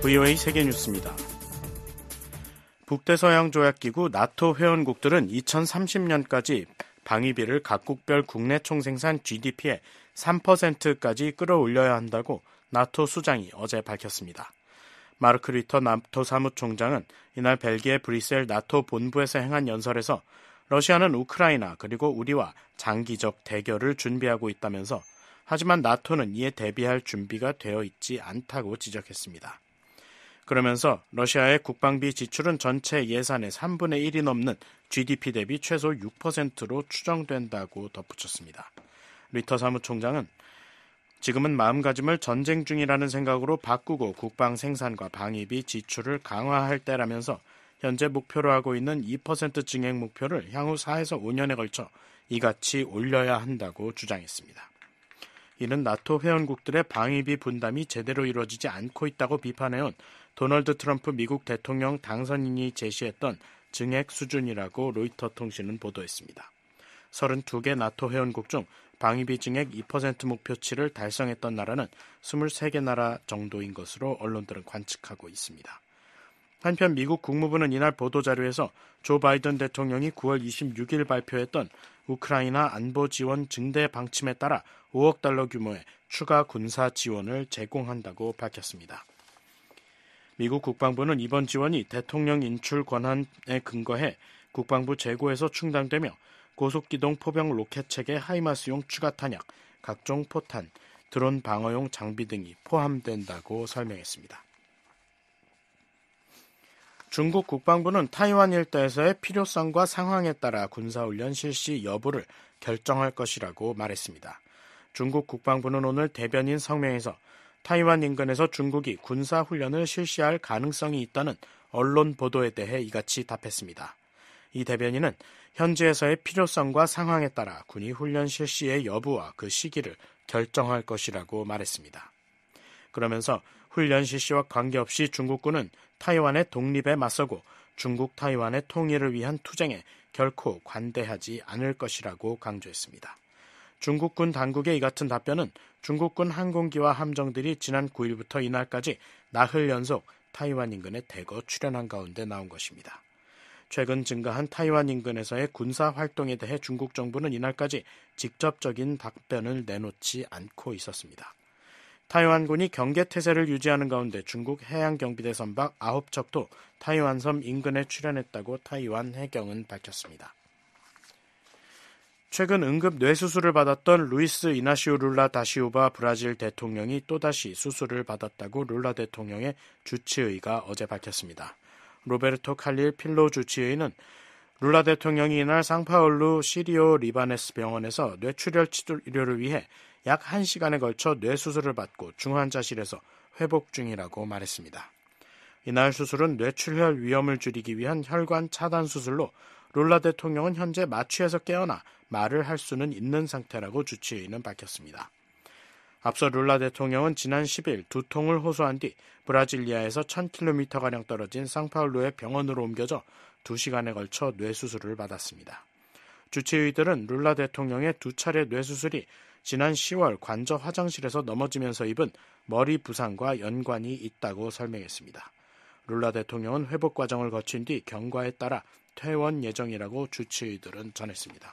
VOA 세계뉴스입니다. 북대서양조약기구 나토 회원국들은 2030년까지 방위비를 각국별 국내 총생산 GDP의 3%까지 끌어올려야 한다고 나토 수장이 어제 밝혔습니다. 마르크 리터 나토 사무총장은 이날 벨기에 브뤼셀 나토 본부에서 행한 연설에서 러시아는 우크라이나 그리고 우리와 장기적 대결을 준비하고 있다면서 하지만 나토는 이에 대비할 준비가 되어 있지 않다고 지적했습니다. 그러면서 러시아의 국방비 지출은 전체 예산의 3분의 1이 넘는 GDP 대비 최소 6%로 추정된다고 덧붙였습니다. 리터 사무총장은 지금은 마음가짐을 전쟁 중이라는 생각으로 바꾸고 국방 생산과 방위비 지출을 강화할 때라면서 현재 목표로 하고 있는 2% 증액 목표를 향후 4에서 5년에 걸쳐 이같이 올려야 한다고 주장했습니다. 이는 나토 회원국들의 방위비 분담이 제대로 이루어지지 않고 있다고 비판해온 도널드 트럼프 미국 대통령 당선인이 제시했던 증액 수준이라고 로이터 통신은 보도했습니다. 32개 나토 회원국 중 방위비 증액 2% 목표치를 달성했던 나라는 23개 나라 정도인 것으로 언론들은 관측하고 있습니다. 한편 미국 국무부는 이날 보도자료에서 조 바이든 대통령이 9월 26일 발표했던 우크라이나 안보 지원 증대 방침에 따라 5억 달러 규모의 추가 군사 지원을 제공한다고 밝혔습니다. 미국 국방부는 이번 지원이 대통령 인출 권한에 근거해 국방부 재고에서 충당되며 고속기동 포병 로켓 체계 하이마스용 추가 탄약, 각종 포탄, 드론 방어용 장비 등이 포함된다고 설명했습니다. 중국 국방부는 타이완 일대에서의 필요성과 상황에 따라 군사훈련 실시 여부를 결정할 것이라고 말했습니다. 중국 국방부는 오늘 대변인 성명에서 타이완 인근에서 중국이 군사훈련을 실시할 가능성이 있다는 언론 보도에 대해 이같이 답했습니다. 이 대변인은 현지에서의 필요성과 상황에 따라 군이 훈련 실시의 여부와 그 시기를 결정할 것이라고 말했습니다. 그러면서 훈련 실시와 관계없이 중국군은 타이완의 독립에 맞서고 중국 타이완의 통일을 위한 투쟁에 결코 관대하지 않을 것이라고 강조했습니다. 중국군 당국의 이 같은 답변은 중국군 항공기와 함정들이 지난 9일부터 이날까지 나흘 연속 타이완 인근에 대거 출현한 가운데 나온 것입니다. 최근 증가한 타이완 인근에서의 군사 활동에 대해 중국 정부는 이날까지 직접적인 답변을 내놓지 않고 있었습니다. 타이완군이 경계태세를 유지하는 가운데 중국 해양경비대 선박 9척도 타이완섬 인근에 출현했다고 타이완 해경은 밝혔습니다. 최근 응급 뇌수술을 받았던 루이스 이나시오 룰라 다시오바 브라질 대통령이 또다시 수술을 받았다고 룰라 대통령의 주치의가 어제 밝혔습니다. 로베르토 칼릴 필로 주치의는 룰라 대통령이 이날 상파울루 시리오 리바네스 병원에서 뇌출혈 치료를 위해 약 1시간에 걸쳐 뇌수술을 받고 중환자실에서 회복 중이라고 말했습니다. 이날 수술은 뇌출혈 위험을 줄이기 위한 혈관 차단 수술로 룰라 대통령은 현재 마취에서 깨어나 말을 할 수는 있는 상태라고 주치의는 밝혔습니다. 앞서 룰라 대통령은 지난 10일 두통을 호소한 뒤 브라질리아에서 1000km가량 떨어진 상파울루의 병원으로 옮겨져 2시간에 걸쳐 뇌수술을 받았습니다. 주치의들은 룰라 대통령의 2차례 뇌수술이 지난 10월 관저 화장실에서 넘어지면서 입은 머리 부상과 연관이 있다고 설명했습니다. 룰라 대통령은 회복 과정을 거친 뒤 경과에 따라 퇴원 예정이라고 주치의들은 전했습니다.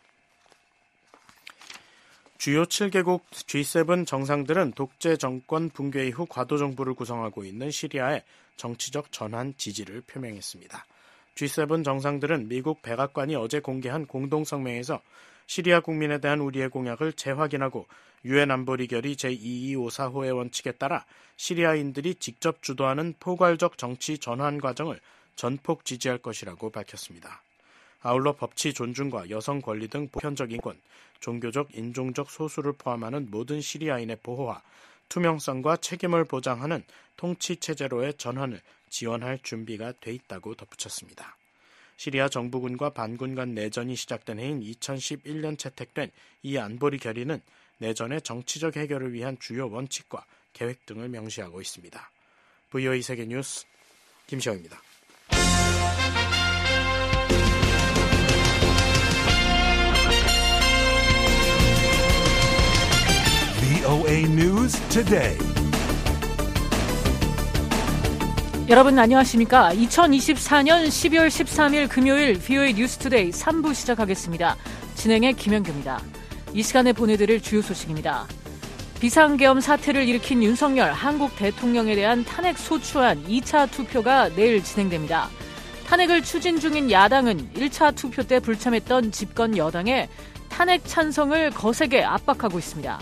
주요 7개국 G7 정상들은 독재 정권 붕괴 이후 과도 정부를 구성하고 있는 시리아의 정치적 전환 지지를 표명했습니다. G7 정상들은 미국 백악관이 어제 공개한 공동성명에서 시리아 국민에 대한 우리의 공약을 재확인하고 유엔 안보리결의 제2254호의 원칙에 따라 시리아인들이 직접 주도하는 포괄적 정치 전환 과정을 전폭 지지할 것이라고 밝혔습니다. 아울러 법치 존중과 여성 권리 등 보편적 인권, 종교적, 인종적 소수를 포함하는 모든 시리아인의 보호와 투명성과 책임을 보장하는 통치체제로의 전환을 지원할 준비가 돼 있다고 덧붙였습니다. 시리아 정부군과 반군 간 내전이 시작된 해인 2011년 채택된 이 안보리 결의는 내전의 정치적 해결을 위한 주요 원칙과 계획 등을 명시하고 있습니다. VOA 세계뉴스 김시영입니다. VOA News Today. 여러분 안녕하십니까? 2024년 12월 13일 금요일 VOA 뉴스투데이 3부 시작하겠습니다. 진행의 김현규입니다. 이 시간에 보내드릴 주요 소식입니다. 비상계엄 사태를 일으킨 윤석열 한국 대통령에 대한 탄핵 소추안 2차 투표가 내일 진행됩니다. 탄핵을 추진 중인 야당은 1차 투표 때 불참했던 집권 여당에 탄핵 찬성을 거세게 압박하고 있습니다.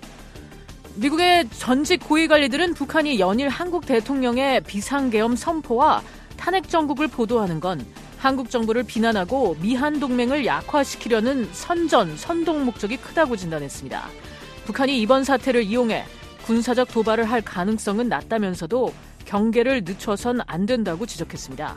미국의 전직 고위관리들은 북한이 연일 한국 대통령의 비상계엄 선포와 탄핵 정국을 보도하는 건 한국 정부를 비난하고 미한 동맹을 약화시키려는 선동 목적이 크다고 진단했습니다. 북한이 이번 사태를 이용해 군사적 도발을 할 가능성은 낮다면서도 경계를 늦춰선 안 된다고 지적했습니다.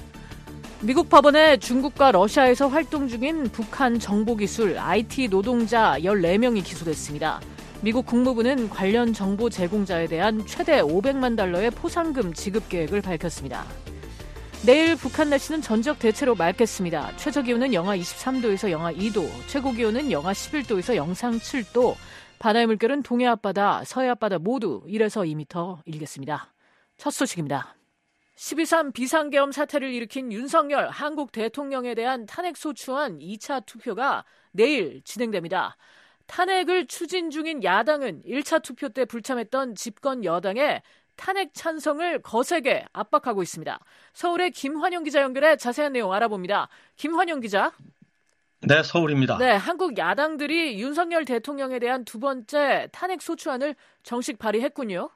미국 법원에 중국과 러시아에서 활동 중인 북한 정보기술 IT 노동자 14명이 기소됐습니다. 미국 국무부는 관련 정보 제공자에 대한 최대 500만 달러의 포상금 지급 계획을 밝혔습니다. 내일 북한 날씨는 전적 대체로 맑겠습니다. 최저기온은 영하 23도에서 영하 2도, 최고기온은 영하 11도에서 영상 7도, 바다의 물결은 동해 앞바다, 서해 앞바다 모두 1에서 2m 일겠습니다. 첫 소식입니다. 12.3 비상계엄 사태를 일으킨 윤석열 한국 대통령에 대한 탄핵소추안 2차 투표가 내일 진행됩니다. 탄핵을 추진 중인 야당은 1차 투표 때 불참했던 집권 여당에 탄핵 찬성을 거세게 압박하고 있습니다. 서울의 김환영 기자 연결해 자세한 내용 알아봅니다. 김환영 기자. 네, 서울입니다. 네, 한국 야당들이 윤석열 대통령에 대한 두 번째 탄핵 소추안을 정식 발의했군요.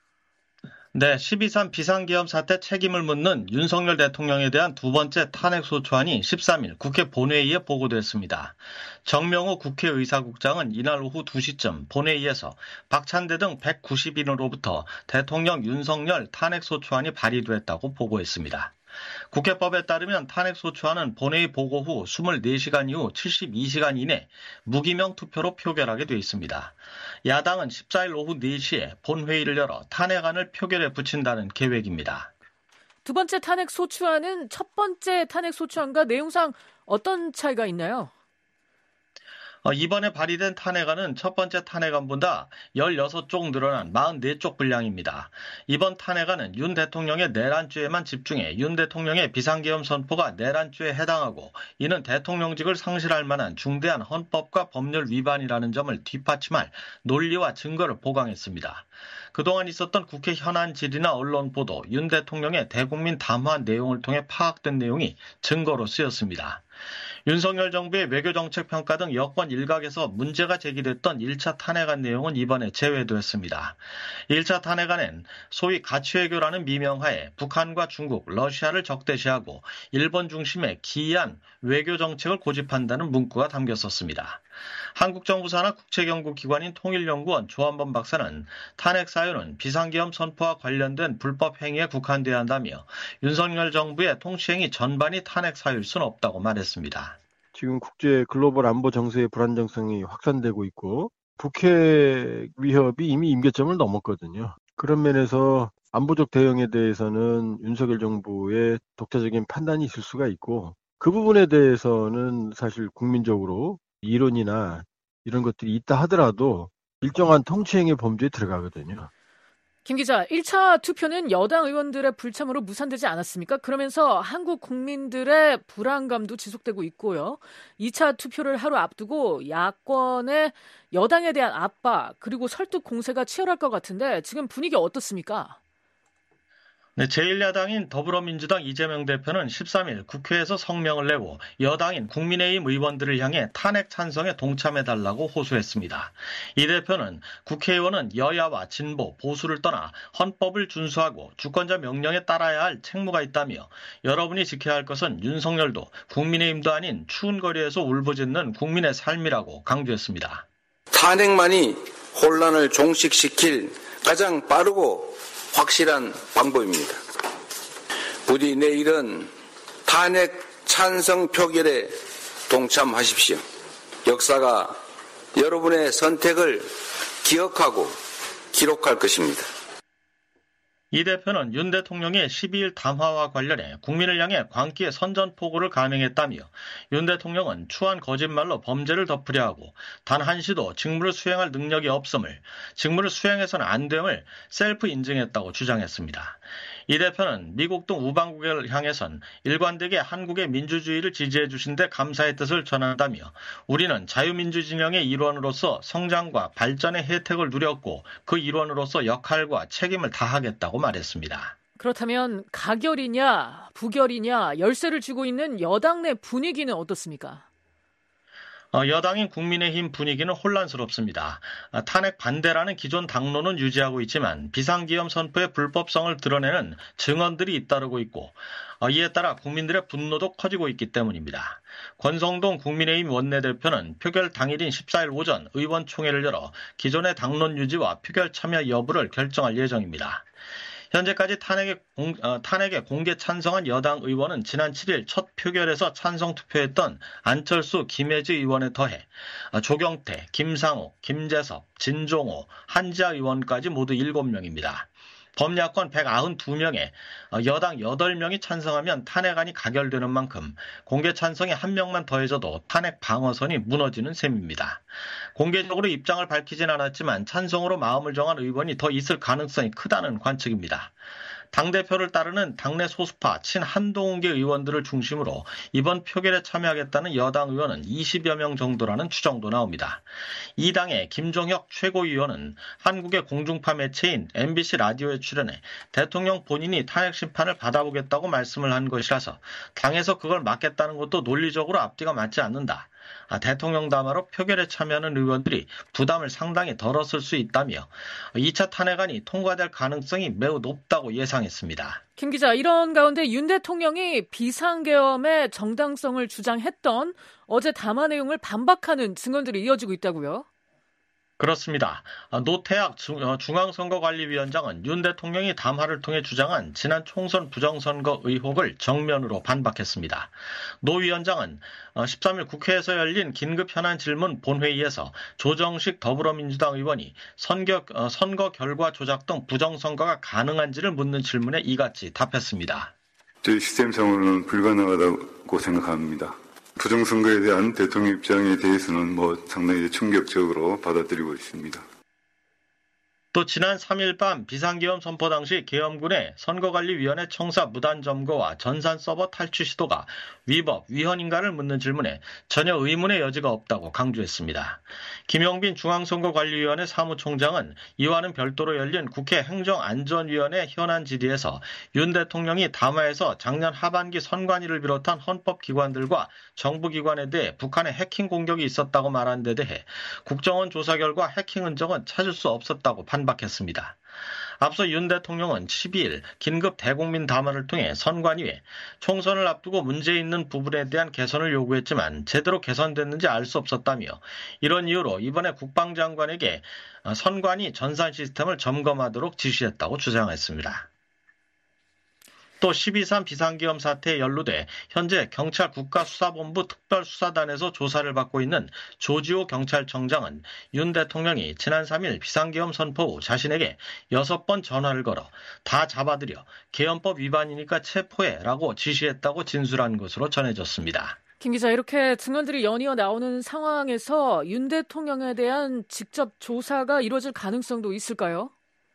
네, 12.3 비상계엄 사태 책임을 묻는 윤석열 대통령에 대한 두 번째 탄핵소추안이 13일 국회 본회의에 보고됐습니다. 정명호 국회의사국장은 이날 오후 2시쯤 본회의에서 박찬대 등 190인으로부터 대통령 윤석열 탄핵소추안이 발의됐다고 보고했습니다. 국회법에 따르면 탄핵소추안은 본회의 보고 후 24시간 이후 72시간 이내 무기명 투표로 표결하게 돼 있습니다. 야당은 14일 오후 4시에 본회의를 열어 탄핵안을 표결에 붙인다는 계획입니다. 두 번째 탄핵소추안은 첫 번째 탄핵소추안과 내용상 어떤 차이가 있나요? 이번에 발의된 탄핵안은 첫 번째 탄핵안보다 16쪽 늘어난 44쪽 분량입니다. 이번 탄핵안은 윤 대통령의 내란죄에만 집중해 윤 대통령의 비상계엄 선포가 내란죄에 해당하고 이는 대통령직을 상실할 만한 중대한 헌법과 법률 위반이라는 점을 뒷받침할 논리와 증거를 보강했습니다. 그동안 있었던 국회 현안 질의나 언론 보도, 윤 대통령의 대국민 담화 내용을 통해 파악된 내용이 증거로 쓰였습니다. 윤석열 정부의 외교정책 평가 등 여권 일각에서 문제가 제기됐던 1차 탄핵안 내용은 이번에 제외됐습니다. 1차 탄핵안엔 소위 가치외교라는 미명하에 북한과 중국, 러시아를 적대시하고 일본 중심의 기이한 외교정책을 고집한다는 문구가 담겼었습니다. 한국 정부 산하 국책연구기관인 통일연구원 조한범 박사는 탄핵 사유는 비상계엄 선포와 관련된 불법 행위에 국한돼야 한다며 윤석열 정부의 통치행위 전반이 탄핵 사유일 수는 없다고 말했습니다. 지금 국제 글로벌 안보 정세의 불안정성이 확산되고 있고 북핵 위협이 이미 임계점을 넘었거든요. 그런 면에서 안보적 대응에 대해서는 윤석열 정부의 독자적인 판단이 있을 수가 있고 그 부분에 대해서는 사실 국민적으로 이론이나 이런 것들이 있다 하더라도 일정한 통치행위 범주에 들어가거든요. 김 기자, 1차 투표는 여당 의원들의 불참으로 무산되지 않았습니까? 그러면서 한국 국민들의 불안감도 지속되고 있고요. 2차 투표를 하루 앞두고 야권의 여당에 대한 압박 그리고 설득 공세가 치열할 것 같은데 지금 분위기 어떻습니까? 네, 제1야당인 더불어민주당 이재명 대표는 13일 국회에서 성명을 내고 여당인 국민의힘 의원들을 향해 탄핵 찬성에 동참해달라고 호소했습니다. 이 대표는 국회의원은 여야와 진보, 보수를 떠나 헌법을 준수하고 주권자 명령에 따라야 할 책무가 있다며 여러분이 지켜야 할 것은 윤석열도 국민의힘도 아닌 추운 거리에서 울부짖는 국민의 삶이라고 강조했습니다. 탄핵만이 혼란을 종식시킬 가장 빠르고 확실한 방법입니다. 부디 내일은 탄핵 찬성 표결에 동참하십시오. 역사가 여러분의 선택을 기억하고 기록할 것입니다. 이 대표는 윤 대통령의 12일 담화와 관련해 국민을 향해 광기의 선전포고를 감행했다며 윤 대통령은 추한 거짓말로 범죄를 덮으려 하고 단 한시도 직무를 수행할 능력이 없음을, 직무를 수행해서는 안 됨을 셀프 인증했다고 주장했습니다. 이 대표는 미국 등 우방국을 향해선 일관되게 한국의 민주주의를 지지해 주신 데 감사의 뜻을 전한다며 우리는 자유민주 진영의 일원으로서 성장과 발전의 혜택을 누렸고 그 일원으로서 역할과 책임을 다하겠다고 말했습니다. 그렇다면 가결이냐 부결이냐 열세를 쥐고 있는 여당 내 분위기는 어떻습니까? 여당인 국민의힘 분위기는 혼란스럽습니다. 탄핵 반대라는 기존 당론은 유지하고 있지만 비상기염 선포의 불법성을 드러내는 증언들이 잇따르고 있고 이에 따라 국민들의 분노도 커지고 있기 때문입니다. 권성동 국민의힘 원내대표는 표결 당일인 14일 오전 의원총회를 열어 기존의 당론 유지와 표결 참여 여부를 결정할 예정입니다. 현재까지 탄핵에 공개 찬성한 여당 의원은 지난 7일 첫 표결에서 찬성 투표했던 안철수, 김혜지 의원에 더해 조경태, 김상욱, 김재섭, 진종호, 한지아 의원까지 모두 7명입니다. 범야권 192명에 여당 8명이 찬성하면 탄핵안이 가결되는 만큼 공개 찬성에 1명만 더해져도 탄핵 방어선이 무너지는 셈입니다. 공개적으로 입장을 밝히진 않았지만 찬성으로 마음을 정한 의원이 더 있을 가능성이 크다는 관측입니다. 당대표를 따르는 당내 소수파 친한동훈계 의원들을 중심으로 이번 표결에 참여하겠다는 여당 의원은 20여 명 정도라는 추정도 나옵니다. 이 당의 김종혁 최고위원은 한국의 공중파 매체인 MBC 라디오에 출연해 대통령 본인이 탄핵 심판을 받아보겠다고 말씀을 한 것이라서 당에서 그걸 막겠다는 것도 논리적으로 앞뒤가 맞지 않는다. 대통령 담화로 표결에 참여하는 의원들이 부담을 상당히 덜었을 수 있다며 2차 탄핵안이 통과될 가능성이 매우 높다고 예상했습니다. 김 기자, 이런 가운데 윤 대통령이 비상계엄의 정당성을 주장했던 어제 담화 내용을 반박하는 증언들이 이어지고 있다고요? 그렇습니다. 노태학 중앙선거관리위원장은 윤 대통령이 담화를 통해 주장한 지난 총선 부정선거 의혹을 정면으로 반박했습니다. 노 위원장은 13일 국회에서 열린 긴급 현안 질문 본회의에서 조정식 더불어민주당 의원이 선거 결과 조작 등 부정선거가 가능한지를 묻는 질문에 이같이 답했습니다. 저희 시스템상으로는 불가능하다고 생각합니다. 부정선거에 대한 대통령 입장에 대해서는 상당히 충격적으로 받아들이고 있습니다. 또 지난 3일 밤 비상계엄 선포 당시 계엄군의 선거관리위원회 청사 무단 점거와 전산 서버 탈취 시도가 위법, 위헌인가를 묻는 질문에 전혀 의문의 여지가 없다고 강조했습니다. 김용빈 중앙선거관리위원회 사무총장은 이와는 별도로 열린 국회 행정안전위원회 현안 질의에서 윤 대통령이 담화에서 작년 하반기 선관위를 비롯한 헌법기관들과 정부기관에 대해 북한의 해킹 공격이 있었다고 말한 데 대해 국정원 조사 결과 해킹 흔적은 찾을 수 없었다고 반박했습니다. 앞서 윤 대통령은 12일 긴급 대국민 담화를 통해 선관위에 총선을 앞두고 문제 있는 부분에 대한 개선을 요구했지만 제대로 개선됐는지 알 수 없었다며 이런 이유로 이번에 국방장관에게 선관위 전산 시스템을 점검하도록 지시했다고 주장했습니다. 또 12.3 비상계엄 사태에 연루돼 현재 경찰 국가수사본부 특별수사단에서 조사를 받고 있는 조지호 경찰청장은 윤 대통령이 지난 3일 비상계엄 선포 후 자신에게 6번 전화를 걸어 다 잡아들여 계엄법 위반이니까 체포해라고 지시했다고 진술한 것으로 전해졌습니다. 김 기자, 이렇게 증언들이 연이어 나오는 상황에서 윤 대통령에 대한 직접 조사가 이루어질 가능성도 있을까요?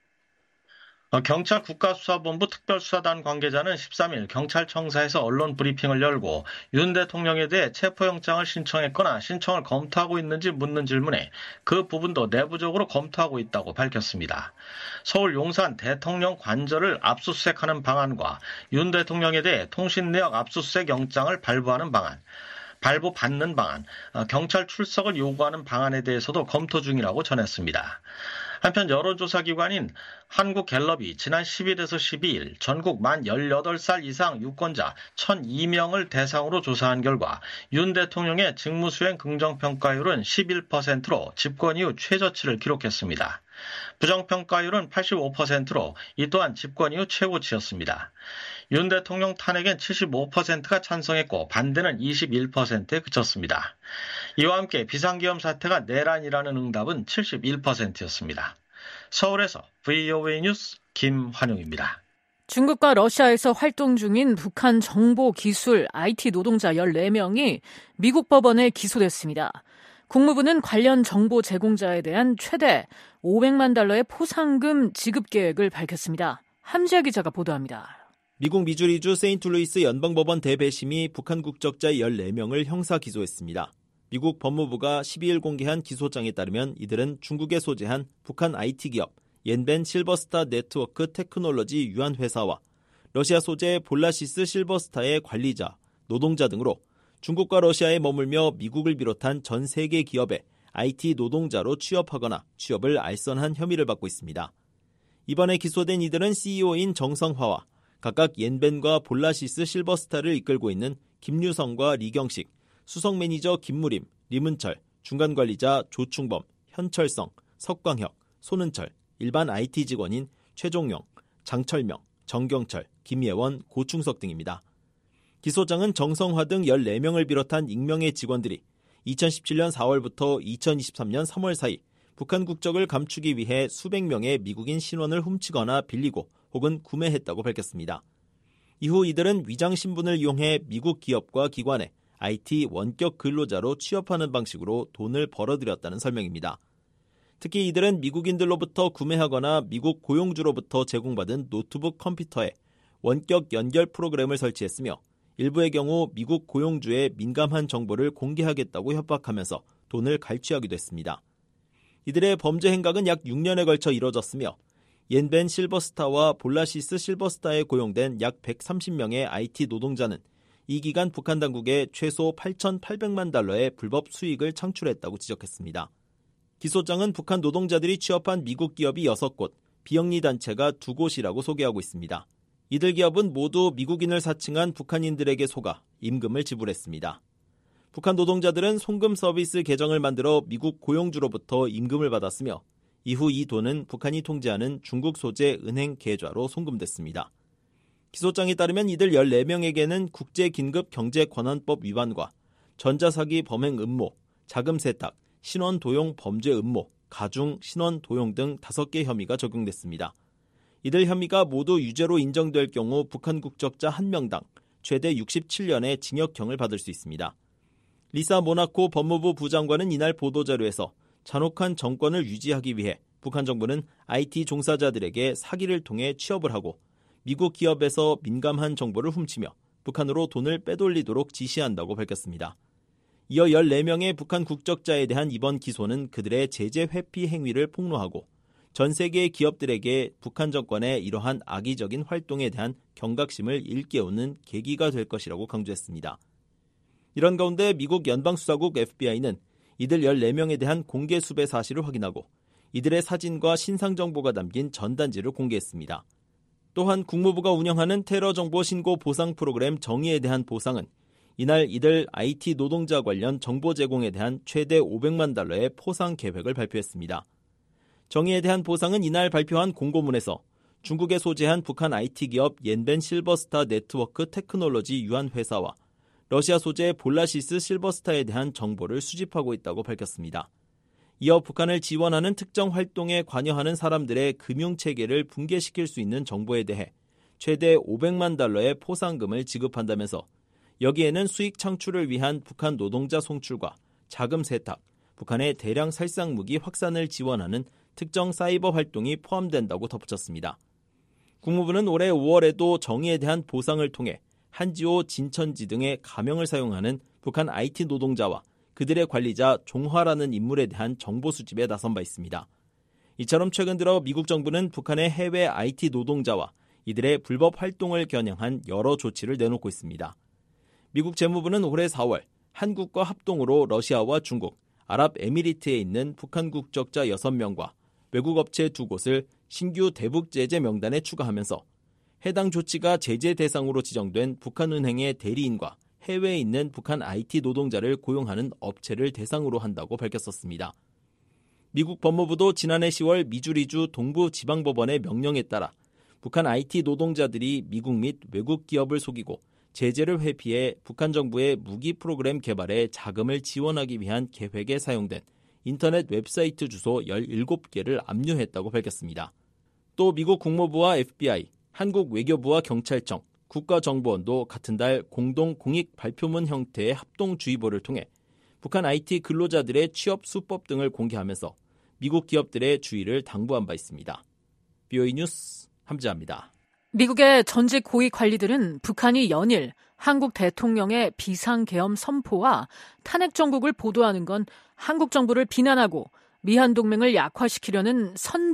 경찰 국가수사본부 특별수사단 관계자는 13일 경찰청사에서 언론 브리핑을 열고 윤 대통령에 대해 체포영장을 신청했거나 신청을 검토하고 있는지 묻는 질문에 그 부분도 내부적으로 검토하고 있다고 밝혔습니다. 서울 용산 대통령 관저를 압수수색하는 방안과 윤 대통령에 대해 통신내역 압수수색 영장을 발부하는 방안, 발부받는 방안, 경찰 출석을 요구하는 방안에 대해서도 검토 중이라고 전했습니다. 한편 여론조사기관인 한국갤럽이 지난 10일에서 12일 전국 만 18살 이상 유권자 1,002명을 대상으로 조사한 결과 윤 대통령의 직무수행 긍정평가율은 11%로 집권 이후 최저치를 기록했습니다. 부정평가율은 85%로 이 또한 집권 이후 최고치였습니다. 윤 대통령 탄핵엔 75%가 찬성했고 반대는 21%에 그쳤습니다. 이와 함께 비상계엄 사태가 내란이라는 응답은 71%였습니다. 서울에서 VOA 뉴스 김환용입니다. 중국과 러시아에서 활동 중인 북한 정보기술 IT 노동자 14명이 미국 법원에 기소됐습니다. 국무부는 관련 정보 제공자에 대한 최대 $500만 포상금 지급 계획을 밝혔습니다. 함지아 기자가 보도합니다. 미국 미주리주 세인트루이스 연방법원 대배심이 북한 국적자 14명을 형사 기소했습니다. 미국 법무부가 12일 공개한 기소장에 따르면 이들은 중국에 소재한 북한 IT 기업 옌벤 실버스타 네트워크 테크놀로지 유한 회사와 러시아 소재 볼라시스 실버스타의 관리자, 노동자 등으로 중국과 러시아에 머물며 미국을 비롯한 전 세계 기업에 IT 노동자로 취업하거나 취업을 알선한 혐의를 받고 있습니다. 이번에 기소된 이들은 CEO인 정성화와 각각 옌벤과 볼라시스 실버스타를 이끌고 있는 김유성과 리경식, 수석 매니저 김무림, 리문철, 중간관리자 조충범, 현철성, 석광혁, 손은철, 일반 IT 직원인 최종영, 장철명, 정경철, 김예원, 고충석 등입니다. 기소장은 정성화 등 14명을 비롯한 익명의 직원들이 2017년 4월부터 2023년 3월 사이 북한 국적을 감추기 위해 수백 명의 미국인 신원을 훔치거나 빌리고 혹은 구매했다고 밝혔습니다. 이후 이들은 위장 신분을 이용해 미국 기업과 기관에 IT 원격 근로자로 취업하는 방식으로 돈을 벌어들였다는 설명입니다. 특히 이들은 미국인들로부터 구매하거나 미국 고용주로부터 제공받은 노트북 컴퓨터에 원격 연결 프로그램을 설치했으며 일부의 경우 미국 고용주의 민감한 정보를 공개하겠다고 협박하면서 돈을 갈취하기도 했습니다. 이들의 범죄 행각은 약 6년에 걸쳐 이뤄졌으며 옌벤 실버스타와 볼라시스 실버스타에 고용된 약 130명의 IT 노동자는 이 기간 북한 당국에 최소 8,800만 달러의 불법 수익을 창출했다고 지적했습니다. 기소장은 북한 노동자들이 취업한 미국 기업이 6곳, 비영리 단체가 2곳이라고 소개하고 있습니다. 이들 기업은 모두 미국인을 사칭한 북한인들에게 속아 임금을 지불했습니다. 북한 노동자들은 송금 서비스 계정을 만들어 미국 고용주로부터 임금을 받았으며 이후 이 돈은 북한이 통제하는 중국 소재 은행 계좌로 송금됐습니다. 기소장에 따르면 이들 14명에게는 국제긴급경제권한법 위반과 전자사기 범행 음모, 자금 세탁, 신원 도용 범죄 음모, 가중, 신원 도용 등 5개 혐의가 적용됐습니다. 이들 혐의가 모두 유죄로 인정될 경우 북한 국적자 1명당 최대 67년의 징역형을 받을 수 있습니다. 리사 모나코 법무부 부장관은 이날 보도자료에서 잔혹한 정권을 유지하기 위해 북한 정부는 IT 종사자들에게 사기를 통해 취업을 하고 미국 기업에서 민감한 정보를 훔치며 북한으로 돈을 빼돌리도록 지시한다고 밝혔습니다. 이어 14명의 북한 국적자에 대한 이번 기소는 그들의 제재 회피 행위를 폭로하고 전 세계의 기업들에게 북한 정권의 이러한 악의적인 활동에 대한 경각심을 일깨우는 계기가 될 것이라고 강조했습니다. 이런 가운데 미국 연방수사국 FBI는 이들 14명에 대한 공개 수배 사실을 확인하고 이들의 사진과 신상 정보가 담긴 전단지를 공개했습니다. 또한 국무부가 운영하는 테러 정보 신고 보상 프로그램 정의에 대한 보상은 이날 이들 IT 노동자 관련 정보 제공에 대한 최대 500만 달러의 포상 계획을 발표했습니다. 정의에 대한 보상은 이날 발표한 공고문에서 중국에 소재한 북한 IT 기업 옌벤 실버스타 네트워크 테크놀로지 유한 회사와 러시아 소재 볼라시스 실버스타에 대한 정보를 수집하고 있다고 밝혔습니다. 이어 북한을 지원하는 특정 활동에 관여하는 사람들의 금융체계를 붕괴시킬 수 있는 정보에 대해 최대 500만 달러의 포상금을 지급한다면서 여기에는 수익 창출을 위한 북한 노동자 송출과 자금 세탁, 북한의 대량 살상 무기 확산을 지원하는 특정 사이버 활동이 포함된다고 덧붙였습니다. 국무부는 올해 5월에도 정의에 대한 보상을 통해 한지오, 진천지 등의 가명을 사용하는 북한 IT 노동자와 그들의 관리자 종화라는 인물에 대한 정보 수집에 나선 바 있습니다. 이처럼 최근 들어 미국 정부는 북한의 해외 IT 노동자와 이들의 불법 활동을 겨냥한 여러 조치를 내놓고 있습니다. 미국 재무부는 올해 4월 한국과 합동으로 러시아와 중국, 아랍에미리트에 있는 북한 국적자 6명과 외국 업체 2곳을 신규 대북 제재 명단에 추가하면서 해당 조치가 제재 대상으로 지정된 북한은행의 대리인과 해외에 있는 북한 IT 노동자를 고용하는 업체를 대상으로 한다고 밝혔었습니다. 미국 법무부도 지난해 10월 미주리주 동부지방법원의 명령에 따라 북한 IT 노동자들이 미국 및 외국 기업을 속이고 제재를 회피해 북한 정부의 무기 프로그램 개발에 자금을 지원하기 위한 계획에 사용된 인터넷 웹사이트 주소 17개를 압류했다고 밝혔습니다. 또 미국 국무부와 FBI, 한국 외교부와 경찰청, 국가정보원도 같은 달 공동 공익 발표문 형태의 합동주의보를 통해 북한 IT 근로자들의 취업 수법 등을 공개하면서 미국 기업들의 주의를 당부한 바 있습니다. BOE 뉴스 함지아입니다. 미국의 전직 고위 관리들은 북한이 연일 한국 대통령의 비상계엄 선포와 탄핵 정국을 보도하는 건 한국 정부를 비난하고 미한 동맹을 약화시키려는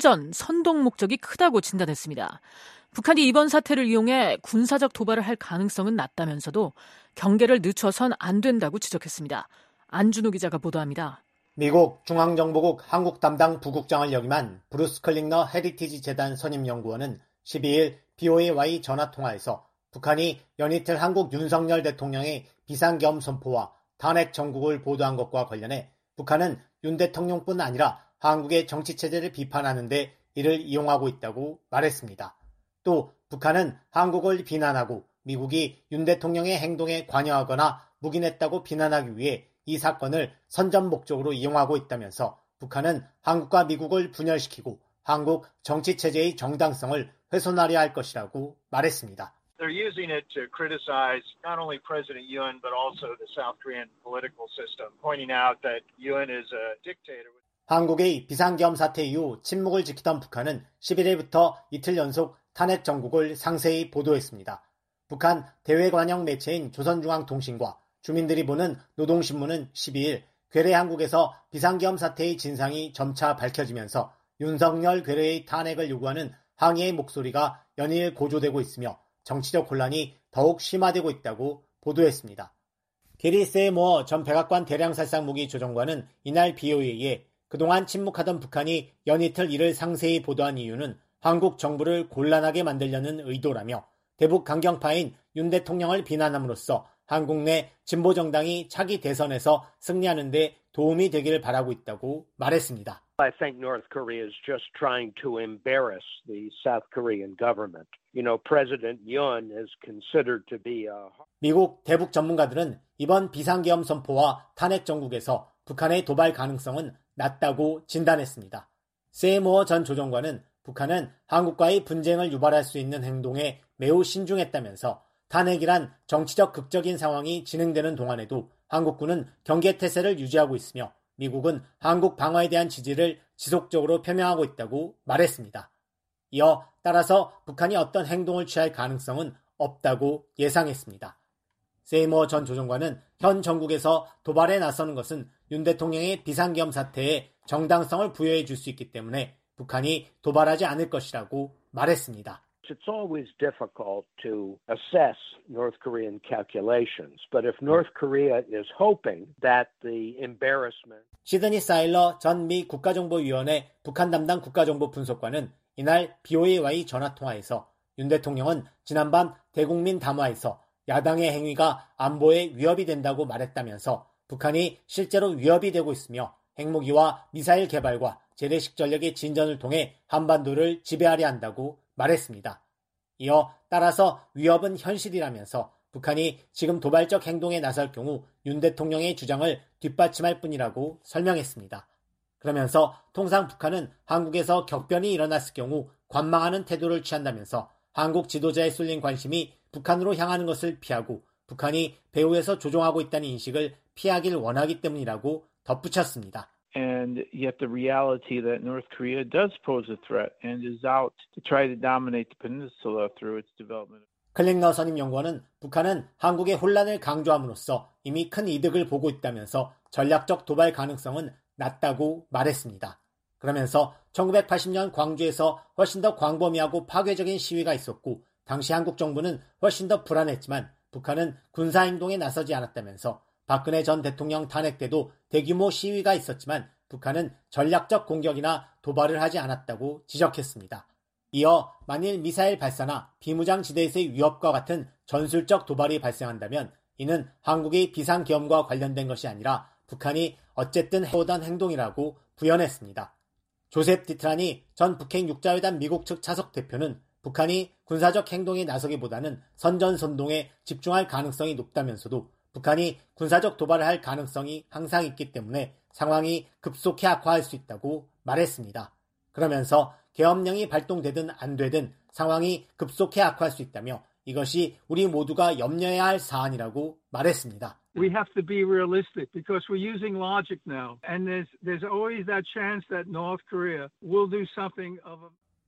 선동 목적이 크다고 진단했습니다. 북한이 이번 사태를 이용해 군사적 도발을 할 가능성은 낮다면서도 경계를 늦춰선 안 된다고 지적했습니다. 안준호 기자가 보도합니다. 미국 중앙정보국 한국 담당 부국장을 역임한 브루스 클링너 헤리티지 재단 선임연구원은 12일 BOA와의 전화통화에서 북한이 연이틀 한국 윤석열 대통령의 비상계엄 선포와 탄핵 정국을 보도한 것과 관련해 북한은 윤 대통령뿐 아니라 한국의 정치체제를 비판하는 데 이를 이용하고 있다고 말했습니다. 또 북한은 한국을 비난하고 미국이 윤 대통령의 행동에 관여하거나 묵인했다고 비난하기 위해 이 사건을 선전 목적으로 이용하고 있다면서 북한은 한국과 미국을 분열시키고 한국 정치체제의 정당성을 훼손하려 할 것이라고 말했습니다. They're using it to criticize not only President Yoon but also the South Korean political system, pointing out that Yoon is a dictator. 한국의 비상계엄 사태 이후 침묵을 지키던 북한은 11일부터 이틀 연속 탄핵 정국을 상세히 보도했습니다. 북한 대외관영 매체인 조선중앙통신과 주민들이 보는 노동신문은 12일 괴뢰 한국에서 비상계엄 사태의 진상이 점차 밝혀지면서 윤석열 괴뢰의 탄핵을 요구하는 항의의 목소리가 연일 고조되고 있으며 정치적 혼란이 더욱 심화되고 있다고 보도했습니다. 게리 세이모어 전 백악관 대량살상무기 조정관은 이날 BOA에 그동안 침묵하던 북한이 연이틀 이를 상세히 보도한 이유는 한국 정부를 곤란하게 만들려는 의도라며 대북 강경파인 윤 대통령을 비난함으로써 한국 내 진보정당이 차기 대선에서 승리하는 데 도움이 되기를 바라고 있다고 말했습니다. I think North Korea is just trying to embarrass the South Korean government. You know, President Yoon is considered to be a... 미국 대북 전문가들은 이번 비상계엄 선포와 탄핵 정국에서 북한의 도발 가능성은 낮다고 진단했습니다. 세이모어 전 조정관은 북한은 한국과의 분쟁을 유발할 수 있는 행동에 매우 신중했다면서 탄핵이란 정치적 극적인 상황이 진행되는 동안에도 한국군은 경계태세를 유지하고 있으며 미국은 한국 방어에 대한 지지를 지속적으로 표명하고 있다고 말했습니다. 이어 따라서 북한이 어떤 행동을 취할 가능성은 없다고 예상했습니다. 세이모어 전 조정관은 현 정국에서 도발에 나서는 것은 윤 대통령의 비상계엄 사태에 정당성을 부여해 줄 수 있기 때문에 북한이 도발하지 않을 것이라고 말했습니다. It's always difficult to assess North Korean calculations, but if North Korea is hoping that the embarrassment... 시드니 사일러 전 미 국가정보위원회 북한 담당 국가정보 분석관은 이날 BOA와의 전화통화에서 윤 대통령은 지난밤 대국민 담화에서 야당의 행위가 안보에 위협이 된다고 말했다면서 북한이 실제로 위협이 되고 있으며 핵무기와 미사일 개발과 재래식 전력의 진전을 통해 한반도를 지배하려 한다고 말했습니다. 이어 따라서 위협은 현실이라면서 북한이 지금 도발적 행동에 나설 경우 윤 대통령의 주장을 뒷받침할 뿐이라고 설명했습니다. 그러면서 통상 북한은 한국에서 격변이 일어났을 경우 관망하는 태도를 취한다면서 한국 지도자에 쏠린 관심이 북한으로 향하는 것을 피하고 북한이 배후에서 조종하고 있다는 인식을 피하길 원하기 때문이라고 덧붙였습니다. And yet the reality that North Korea does pose a threat and is out to try to dominate the peninsula through its development. 클링너 선임연구원은 북한은 한국의 혼란을 강조함으로써 이미 큰 이득을 보고 있다면서 전략적 도발 가능성은 낮다고 말했습니다. 그러면서 1980년 광주에서 훨씬 더 광범위하고 파괴적인 시위가 있었고 당시 한국 정부는 훨씬 더 불안했지만 북한은 군사행동에 나서지 않았다면서 박근혜 전 대통령 탄핵 때도 대규모 시위가 있었지만 북한은 전략적 공격이나 도발을 하지 않았다고 지적했습니다. 이어 만일 미사일 발사나 비무장 지대에서의 위협과 같은 전술적 도발이 발생한다면 이는 한국의 비상계엄과 관련된 것이 아니라 북한이 어쨌든 해오던 행동이라고 부연했습니다. 조셉 디트라니 전 북핵 육자회담 미국 측 차석 대표는 북한이 군사적 행동에 나서기보다는 선전선동에 집중할 가능성이 높다면서도 북한이 군사적 도발을 할 가능성이 항상 있기 때문에 상황이 급속히 악화할 수 있다고 말했습니다. 그러면서 계엄령이 발동되든 안 되든 상황이 급속히 악화할 수 있다며 이것이 우리 모두가 염려해야 할 사안이라고 말했습니다. We have to be realistic because we're using logic now and there's always that chance that North Korea will do something of a...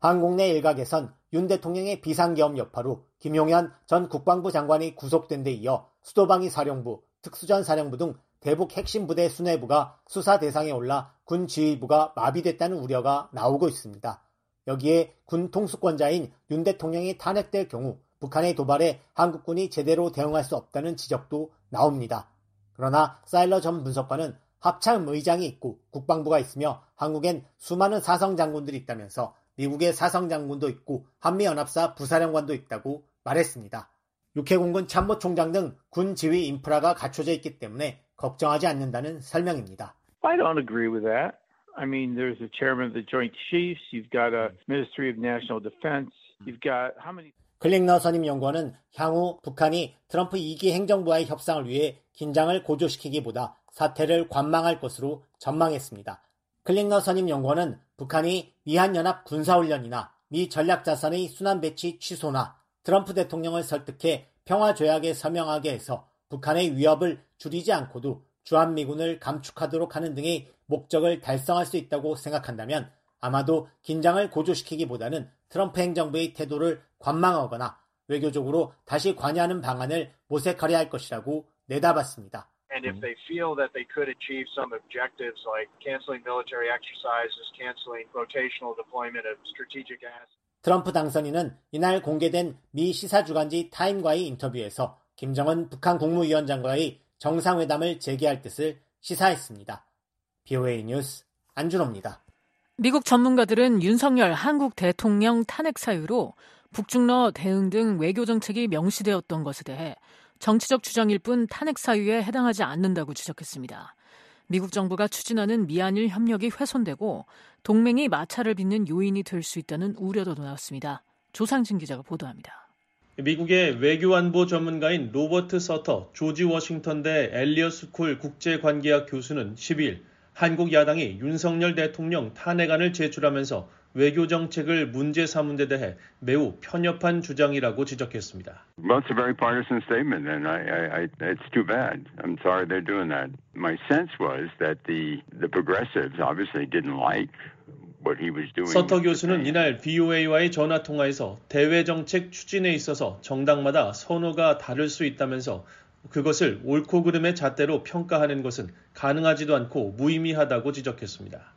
한국 내 일각에선 윤 대통령의 비상계엄 여파로 김용현 전 국방부 장관이 구속된 데 이어 수도방위 사령부, 특수전 사령부 등 대북 핵심 부대 수뇌부가 수사 대상에 올라 군 지휘부가 마비됐다는 우려가 나오고 있습니다. 여기에 군 통수권자인 윤 대통령이 탄핵될 경우 북한의 도발에 한국군이 제대로 대응할 수 없다는 지적도 나옵니다. 그러나 사일러 전 분석관은 합참 의장이 있고 국방부가 있으며 한국엔 수많은 사성 장군들이 있다면서 미국의 사성 장군도 있고 한미연합사 부사령관도 있다고 말했습니다. 육해공군 참모총장 등 군 지휘 인프라가 갖춰져 있기 때문에 걱정하지 않는다는 설명입니다. I don't agree with that. I mean, there's the chairman of the Joint Chiefs. You've got a Ministry of National Defense. You've got how many... 클링너 선임 연구원은 향후 북한이 트럼프 2기 행정부와의 협상을 위해 긴장을 고조시키기보다 사태를 관망할 것으로 전망했습니다. 클링너 선임 연구원은 북한이 미한연합 군사훈련이나 미 전략자산의 순환 배치 취소나 트럼프 대통령을 설득해 평화조약에 서명하게 해서 북한의 위협을 줄이지 않고도 주한미군을 감축하도록 하는 등의 목적을 달성할 수 있다고 생각한다면 아마도 긴장을 고조시키기보다는 트럼프 행정부의 태도를 관망하거나 외교적으로 다시 관여하는 방안을 모색하려 할 것이라고 내다봤습니다. And if they feel that they could achieve some objectives like canceling military exercises, canceling rotational deployment of strategic assets. 트럼프 당선인은 이날 공개된 미 시사주간지 타임과의 인터뷰에서 김정은 북한 국무위원장과의 정상회담을 재개할 뜻을 시사했습니다. BOA 뉴스 안준호입니다. 미국 전문가들은 윤석열 한국 대통령 탄핵 사유로 북중러 대응 등 외교 정책이 명시되었던 것에 대해 정치적 주장일 뿐 탄핵 사유에 해당하지 않는다고 지적했습니다. 미국 정부가 추진하는 미한일 협력이 훼손되고 동맹이 마찰을 빚는 요인이 될 수 있다는 우려도 나왔습니다. 조상진 기자가 보도합니다. 미국의 외교안보 전문가인 로버트 서터 조지 워싱턴대 엘리엇 스쿨 국제관계학 교수는 12일 한국 야당이 윤석열 대통령 탄핵안을 제출하면서 외교 정책을 문제 삼은 데 대해 매우 편협한 주장이라고 지적했습니다. Well, it's a very partisan statement, and it's too bad. I'm sorry they're doing that. My sense was that the progressives obviously didn't like what he was doing. 서터 교수는 이날 BOA와의 전화 통화에서 대외 정책 추진에 있어서 정당마다 선호가 다를 수 있다면서 그것을 옳고 그름의 잣대로 평가하는 것은 가능하지도 않고 무의미하다고 지적했습니다.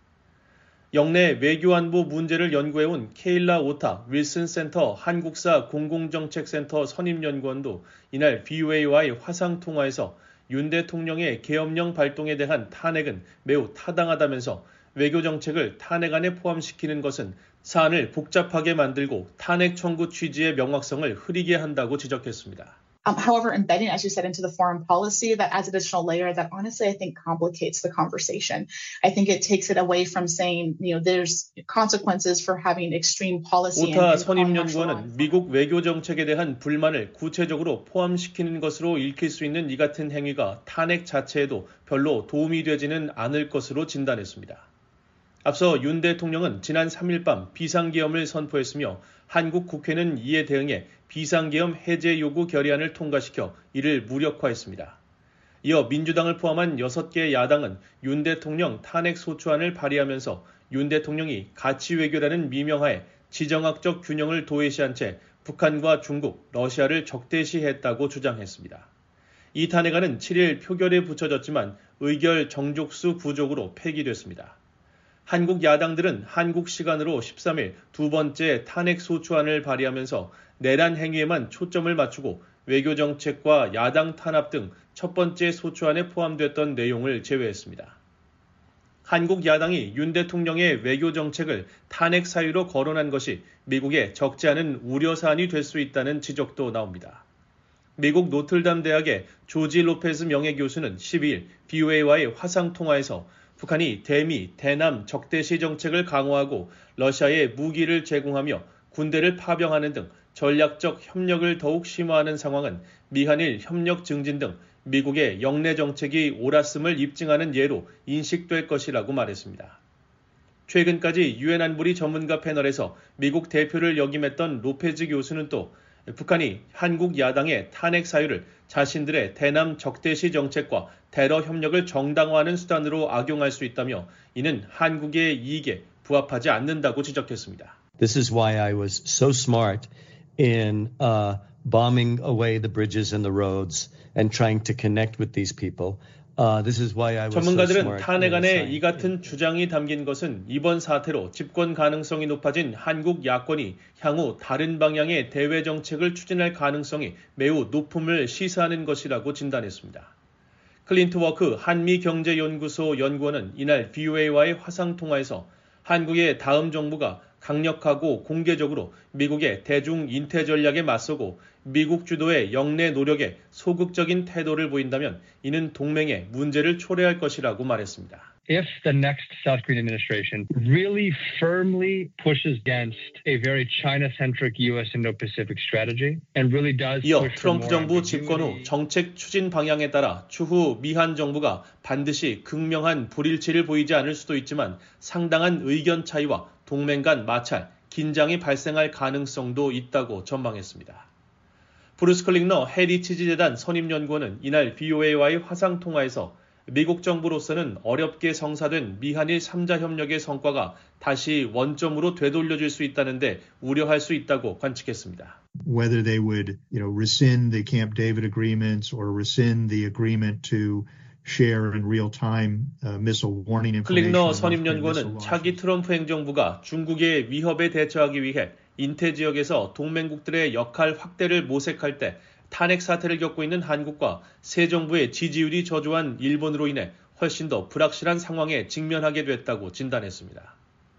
영내 외교안보 문제를 연구해온 케일라 오타 윌슨 센터 한국사 공공정책센터 선임연구원도 이날 BOA와의 화상통화에서 윤 대통령의 계엄령 발동에 대한 탄핵은 매우 타당하다면서 외교정책을 탄핵안에 포함시키는 것은 사안을 복잡하게 만들고 탄핵 청구 취지의 명확성을 흐리게 한다고 지적했습니다. However, embedding, as you said, into the foreign policy, that adds additional layer that honestly I think complicates the conversation. I think it takes it away from saying, there's consequences for having extreme policy. 오타 선임연구원은 미국 외교 정책에 대한 불만을 구체적으로 포함시키는 것으로 읽힐 수 있는 이 같은 행위가 탄핵 자체에도 별로 도움이 되지는 않을 것으로 진단했습니다. 앞서 윤 대통령은 지난 3일 밤 비상계엄을 선포했으며 한국 국회는 이에 대응해 비상계엄 해제 요구 결의안을 통과시켜 이를 무력화했습니다. 이어 민주당을 포함한 6개 야당은 윤 대통령 탄핵 소추안을 발의하면서 윤 대통령이 가치외교라는 미명하에 지정학적 균형을 도외시한 채 북한과 중국, 러시아를 적대시했다고 주장했습니다. 이 탄핵안은 7일 표결에 붙여졌지만 의결 정족수 부족으로 폐기됐습니다. 한국 야당들은 한국 시간으로 13일 두 번째 탄핵 소추안을 발의하면서 내란 행위에만 초점을 맞추고 외교정책과 야당 탄압 등 첫 번째 소추안에 포함됐던 내용을 제외했습니다. 한국 야당이 윤 대통령의 외교정책을 탄핵 사유로 거론한 것이 미국에 적지 않은 우려사안이 될 수 있다는 지적도 나옵니다. 미국 노틀담 대학의 조지 로페즈 명예교수는 12일 BOA와의 화상통화에서 북한이 대미, 대남 적대시 정책을 강화하고 러시아에 무기를 제공하며 군대를 파병하는 등 전략적 협력을 더욱 심화하는 상황은 미한일 협력 증진 등 미국의 영내 정책이 옳았음을 입증하는 예로 인식될 것이라고 말했습니다. 최근까지 유엔 안보리 전문가 패널에서 미국 대표를 역임했던 로페즈 교수는 또 북한이 한국 야당의 탄핵 사유를 자신들의 대남 적대시 정책과 테러 협력을 정당화하는 수단으로 악용할 수 있다며 이는 한국의 이익에 부합하지 않는다고 지적했습니다. This is why I was so smart in bombing away the bridges and the roads and trying to connect with these people. 전문가들은 탄핵 안에 이 같은 주장이 담긴 것은 이번 사태로 집권 가능성이 높아진 한국 야권이 향후 다른 방향의 대외 정책을 추진할 가능성이 매우 높음을 시사하는 것이라고 진단했습니다. 클린트워크 한미경제연구소 연구원은 이날 VOA와의 화상통화에서 한국의 다음 정부가 강력하고 공개적으로 미국의 대중 인태 전략에 맞서고 미국 주도의 영내 노력에 소극적인 태도를 보인다면 이는 동맹의 문제를 초래할 것이라고 말했습니다. If the next South Korean administration really firmly pushes against a very China-centric U.S. Indo-Pacific strategy and really does 이어 트럼프 정부 집권 후 정책 추진 방향에 따라 추후 미한 정부가 반드시 극명한 불일치를 보이지 않을 수도 있지만 상당한 의견 차이와 동맹 간 마찰, 긴장이 발생할 가능성도 있다고 전망했습니다. 브루스 클링너 헤리티지 재단 선임연구원은 이날 VOA와의 화상통화에서 미국 정부로서는 어렵게 성사된 미한일 3자 협력의 성과가 다시 원점으로 되돌려질 수 있다는데 우려할 수 있다고 관측했습니다. Whether they would, rescind the Camp David agreements or rescind the agreement to share in real time missile warning information. 클링너 선임연구원은 차기 트럼프 행정부가 중국의 위협에 대처하기 위해 인태 지역에서 동맹국들의 역할 확대를 모색할 때 탄핵 사태를 겪고 있는 한국과 새 정부의 지지율이 저조한 일본으로 인해 훨씬 더 불확실한 상황에 직면하게 됐다고 진단했습니다.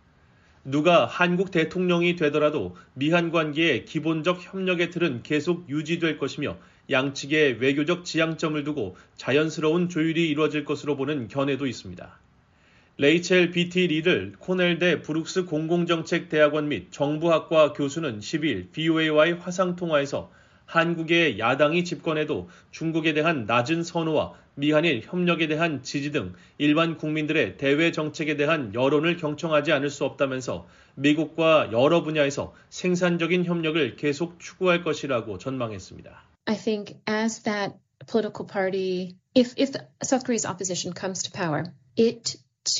누가 한국 대통령이 되더라도 미한 관계의 기본적 협력의 틀은 계속 유지될 것이며 양측의 외교적 지향점을 두고 자연스러운 조율이 이루어질 것으로 보는 견해도 있습니다. 레이첼 B.T. 리를 코넬대 브룩스 공공정책대학원 및 정부학과 교수는 12일 VOA와의 화상통화에서 한국의 야당이 집권해도 중국에 대한 낮은 선호와 미한일 협력에 대한 지지 등 일반 국민들의 대외 정책에 대한 여론을 경청하지 않을 수 없다면서 미국과 여러 분야에서 생산적인 협력을 계속 추구할 것이라고 전망했습니다. I think as that political party, if South Korea's opposition comes to power, it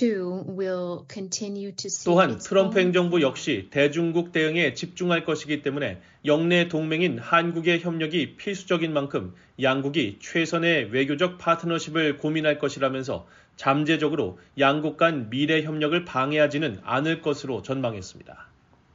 또한 트럼프 행정부 역시 대중국 대응에 집중할 것이기 때문에 영내 동맹인 한국의 협력이 필수적인 만큼 양국이 최선의 외교적 파트너십을 고민할 것이라면서 잠재적으로 양국 간 미래 협력을 방해하지는 않을 것으로 전망했습니다.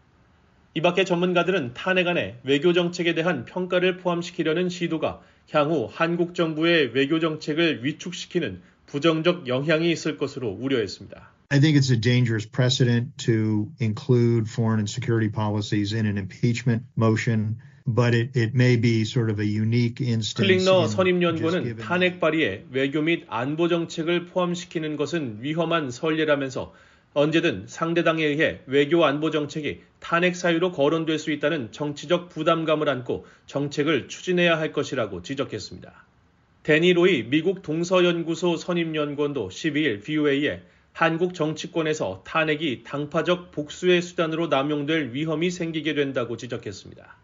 이 밖에 전문가들은 탄핵 안에 외교 정책에 대한 평가를 포함시키려는 시도가 향후 한국 정부의 외교 정책을 위축시키는 부정적 영향이 있을 것으로 우려했습니다. I think it's a dangerous precedent to include foreign and security policies in an impeachment motion, but it may be sort of a unique instance. 클링너 선임연구원은 탄핵 발의에 외교 및 안보 정책을 포함시키는 것은 위험한 선례라면서 언제든 상대당에 의해 외교 안보 정책이 탄핵 사유로 거론될 수 있다는 정치적 부담감을 안고 정책을 추진해야 할 것이라고 지적했습니다. 데니 로이 미국 동서연구소 선임연구원도 12일 VOA에 한국 정치권에서 탄핵이 당파적 복수의 수단으로 남용될 위험이 생기게 된다고 지적했습니다.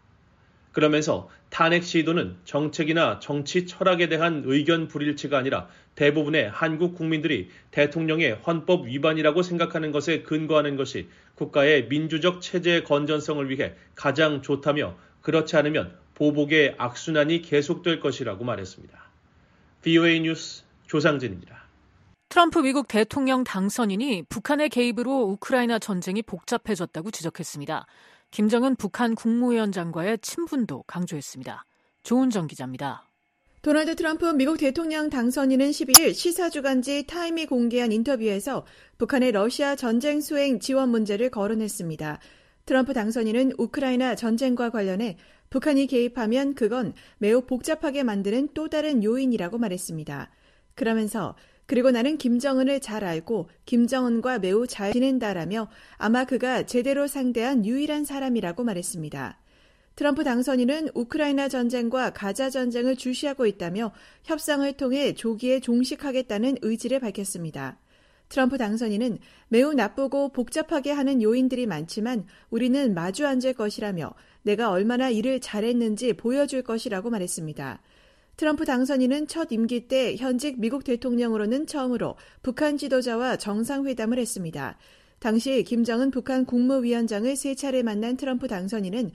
그러면서 탄핵 시도는 정책이나 정치 철학에 대한 의견 불일치가 아니라 대부분의 한국 국민들이 대통령의 헌법 위반이라고 생각하는 것에 근거하는 것이 국가의 민주적 체제의 건전성을 위해 가장 좋다며 그렇지 않으면 보복의 악순환이 계속될 것이라고 말했습니다. VOA 뉴스 조상진입니다. 트럼프 미국 대통령 당선인이 북한의 개입으로 우크라이나 전쟁이 복잡해졌다고 지적했습니다. 김정은 북한 국무위원장과의 친분도 강조했습니다. 조은정 기자입니다. 도널드 트럼프 미국 대통령 당선인은 11일 시사주간지 타임이 공개한 인터뷰에서 북한의 러시아 전쟁 수행 지원 문제를 거론했습니다. 트럼프 당선인은 우크라이나 전쟁과 관련해 북한이 개입하면 그건 매우 복잡하게 만드는 또 다른 요인이라고 말했습니다. 그러면서 그리고 나는 김정은을 잘 알고 김정은과 매우 잘 지낸다라며 아마 그가 제대로 상대한 유일한 사람이라고 말했습니다. 트럼프 당선인은 우크라이나 전쟁과 가자 전쟁을 주시하고 있다며 협상을 통해 조기에 종식하겠다는 의지를 밝혔습니다. 트럼프 당선인은 매우 나쁘고 복잡하게 하는 요인들이 많지만 우리는 마주 앉을 것이라며 내가 얼마나 일을 잘했는지 보여줄 것이라고 말했습니다. 트럼프 당선인은 첫 임기 때 현직 미국 대통령으로는 처음으로 북한 지도자와 정상회담을 했습니다. 당시 김정은 북한 국무위원장을 3차례 만난 트럼프 당선인은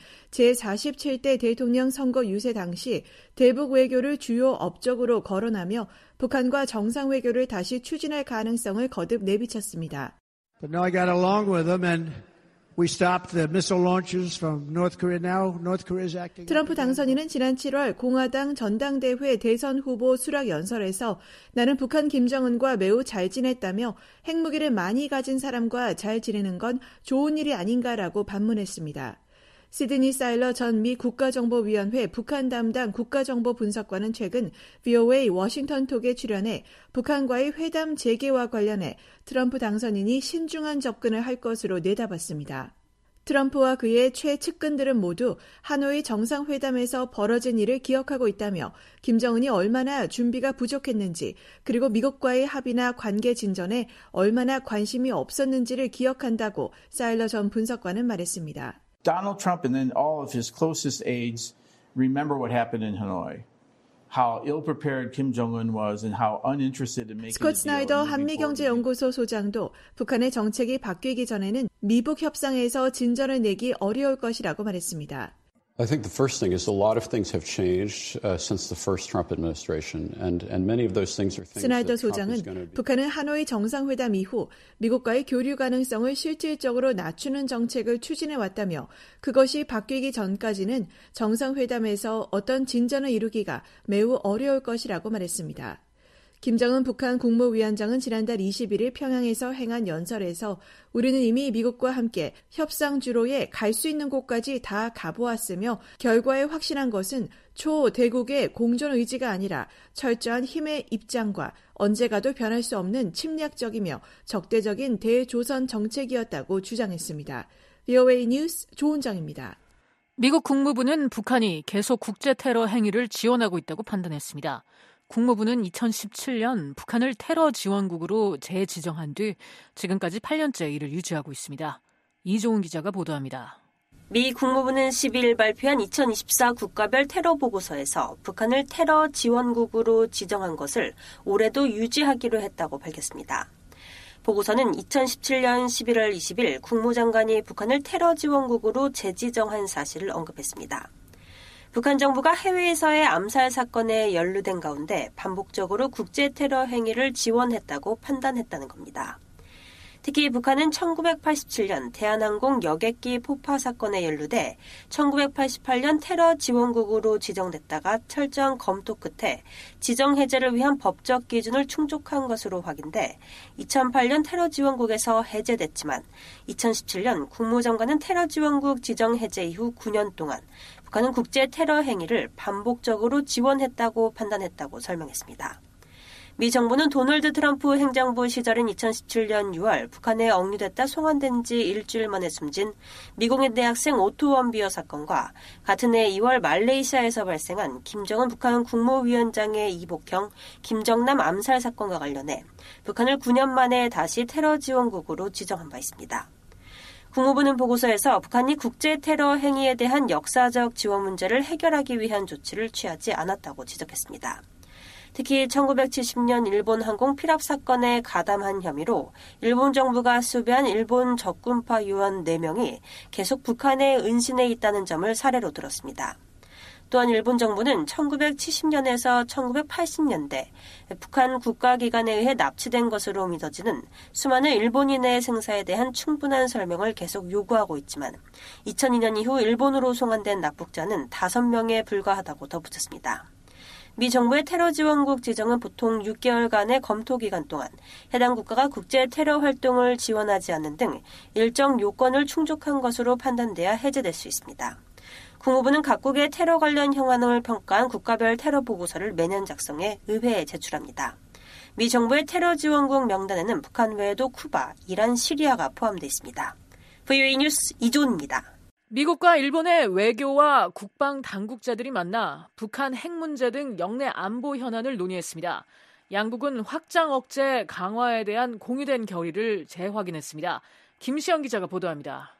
제47대 대통령 선거 유세 당시 대북 외교를 주요 업적으로 거론하며 북한과 정상외교를 다시 추진할 가능성을 거듭 내비쳤습니다. But no, I got along with them and we stopped the missile launches from North Korea. Now North Korea is acting. 트럼프 당선인은 지난 7월 공화당 전당대회 대선 후보 수락 연설에서 나는 북한 김정은과 매우 잘 지냈다며 핵무기를 많이 가진 사람과 잘 지내는 건 좋은 일이 아닌가라고 반문했습니다. 시드니 사일러 전 미 국가정보위원회 북한 담당 국가정보분석관은 최근 VOA 워싱턴톡에 출연해 북한과의 회담 재개와 관련해 트럼프 당선인이 신중한 접근을 할 것으로 내다봤습니다. 트럼프와 그의 최측근들은 모두 하노이 정상회담에서 벌어진 일을 기억하고 있다며 김정은이 얼마나 준비가 부족했는지 그리고 미국과의 합의나 관계 진전에 얼마나 관심이 없었는지를 기억한다고 사일러 전 분석관은 말했습니다. Donald Trump and then all of his closest aides remember what happened in Hanoi. How ill-prepared Kim Jong-un was and how uninterested in making a deal. 스콧 스나이더 한미경제연구소 소장도 북한의 정책이 바뀌기 전에는 미북 협상에서 진전을 내기 어려울 것이라고 말했습니다. I think the first thing is a lot of things have changed since the first Trump administration, and many of those things are things 스나이더 that Trump 소장은 is going to be. 북한은 하노이 정상회담 이후 미국과의 교류 가능성을 실질적으로 낮추는 정책을 추진해 왔다며 그것이 바뀌기 전까지는 정상회담에서 어떤 진전을 이루기가 매우 어려울 것이라고 말했습니다. 김정은 북한 국무위원장은 지난달 21일 평양에서 행한 연설에서 우리는 이미 미국과 함께 협상 주로에 갈 수 있는 곳까지 다 가보았으며 결과에 확신한 것은 초대국의 공존 의지가 아니라 철저한 힘의 입장과 언제 가도 변할 수 없는 침략적이며 적대적인 대조선 정책이었다고 주장했습니다. VOA 뉴스 조은정입니다. 미국 국무부는 북한이 계속 국제 테러 행위를 지원하고 있다고 판단했습니다. 국무부는 2017년 북한을 테러 지원국으로 재지정한 뒤 지금까지 8년째 이를 유지하고 있습니다. 이종훈 기자가 보도합니다. 미 국무부는 12일 발표한 2024 국가별 테러 보고서에서 북한을 테러 지원국으로 지정한 것을 올해도 유지하기로 했다고 밝혔습니다. 보고서는 2017년 11월 20일 국무장관이 북한을 테러 지원국으로 재지정한 사실을 언급했습니다. 북한 정부가 해외에서의 암살 사건에 연루된 가운데 반복적으로 국제 테러 행위를 지원했다고 판단했다는 겁니다. 특히 북한은 1987년 대한항공 여객기 폭파 사건에 연루돼 1988년 테러 지원국으로 지정됐다가 철저한 검토 끝에 지정 해제를 위한 법적 기준을 충족한 것으로 확인돼 2008년 테러 지원국에서 해제됐지만 2017년 국무장관은 테러 지원국 지정 해제 이후 9년 동안 북한은 국제 테러 행위를 반복적으로 지원했다고 판단했다고 설명했습니다. 미 정부는 도널드 트럼프 행정부 시절인 2017년 6월 북한에 억류됐다 송환된 지 일주일 만에 숨진 미공인 대학생 오토 원비어 사건과 같은 해 2월 말레이시아에서 발생한 김정은 북한 국무위원장의 이복형 김정남 암살 사건과 관련해 북한을 9년 만에 다시 테러 지원국으로 지정한 바 있습니다. 국무부는 보고서에서 북한이 국제 테러 행위에 대한 역사적 지원 문제를 해결하기 위한 조치를 취하지 않았다고 지적했습니다. 특히 1970년 일본 항공 피랍 사건에 가담한 혐의로 일본 정부가 수배한 일본 적군파 요원 4명이 계속 북한에 은신해 있다는 점을 사례로 들었습니다. 또한 일본 정부는 1970년에서 1980년대 북한 국가기관에 의해 납치된 것으로 믿어지는 수많은 일본인의 생사에 대한 충분한 설명을 계속 요구하고 있지만 2002년 이후 일본으로 송환된 납북자는 5명에 불과하다고 덧붙였습니다. 미 정부의 테러 지원국 지정은 보통 6개월간의 검토 기간 동안 해당 국가가 국제 테러 활동을 지원하지 않는 등 일정 요건을 충족한 것으로 판단돼야 해제될 수 있습니다. 국무부는 각국의 테러 관련 형안을 평가한 국가별 테러 보고서를 매년 작성해 의회에 제출합니다. 미 정부의 테러 지원국 명단에는 북한 외에도 쿠바, 이란, 시리아가 포함되어 있습니다. VOA 뉴스 이조은입니다. 미국과 일본의 외교와 국방 당국자들이 만나 북한 핵 문제 등 영내 안보 현안을 논의했습니다. 양국은 확장 억제 강화에 대한 공유된 결의를 재확인했습니다. 김시영 기자가 보도합니다.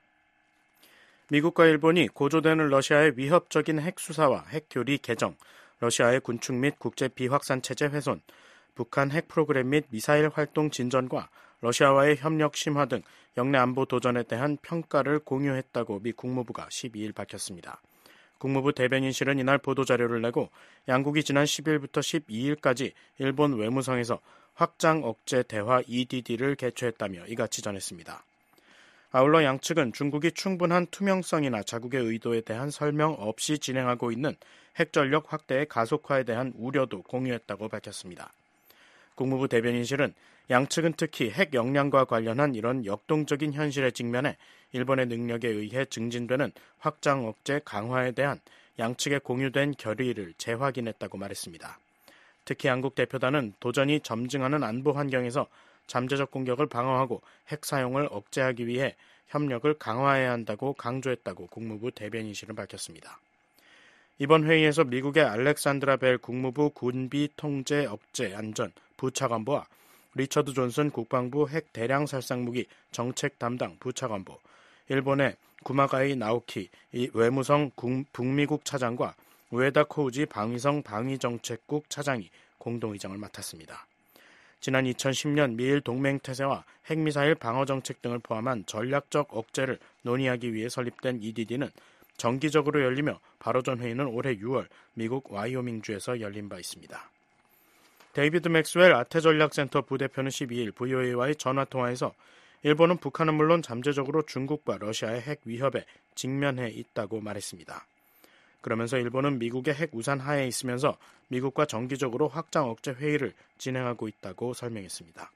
미국과 일본이 고조되는 러시아의 위협적인 핵 수사와 핵 교리 개정, 러시아의 군축 및 국제 비확산 체제 훼손, 북한 핵 프로그램 및 미사일 활동 진전과 러시아와의 협력 심화 등 영내 안보 도전에 대한 평가를 공유했다고 미 국무부가 12일 밝혔습니다. 국무부 대변인실은 이날 보도자료를 내고 양국이 지난 10일부터 12일까지 일본 외무성에서 확장 억제 대화 EDD를 개최했다며 이같이 전했습니다. 아울러 양측은 중국이 충분한 투명성이나 자국의 의도에 대한 설명 없이 진행하고 있는 핵전력 확대의 가속화에 대한 우려도 공유했다고 밝혔습니다. 국무부 대변인실은 양측은 특히 핵 역량과 관련한 이런 역동적인 현실에 직면해 일본의 능력에 의해 증진되는 확장 억제 강화에 대한 양측의 공유된 결의를 재확인했다고 말했습니다. 특히 양국 대표단은 도전이 점증하는 안보 환경에서 잠재적 공격을 방어하고 핵 사용을 억제하기 위해 협력을 강화해야 한다고 강조했다고 국무부 대변인실은 밝혔습니다. 이번 회의에서 미국의 알렉산드라 벨 국무부 군비 통제 억제 안전 부차관보와 리처드 존슨 국방부 핵 대량 살상무기 정책 담당 부차관보, 일본의 구마가이 나오키 외무성 북미국 차장과 우에다 코우지 방위성 방위정책국 차장이 공동의장을 맡았습니다. 지난 2010년 미일 동맹태세와 핵미사일 방어정책 등을 포함한 전략적 억제를 논의하기 위해 설립된 EDD는 정기적으로 열리며 바로 전 회의는 올해 6월 미국 와이오밍주에서 열린 바 있습니다. 데이비드 맥스웰 아태전략센터 부대표는 12일 VOA와의 전화통화에서 일본은 북한은 물론 잠재적으로 중국과 러시아의 핵 위협에 직면해 있다고 말했습니다. 그러면서 일본은 미국의 핵 우산 하에 있으면서 미국과 정기적으로 확장 억제 회의를 진행하고 있다고 설명했습니다.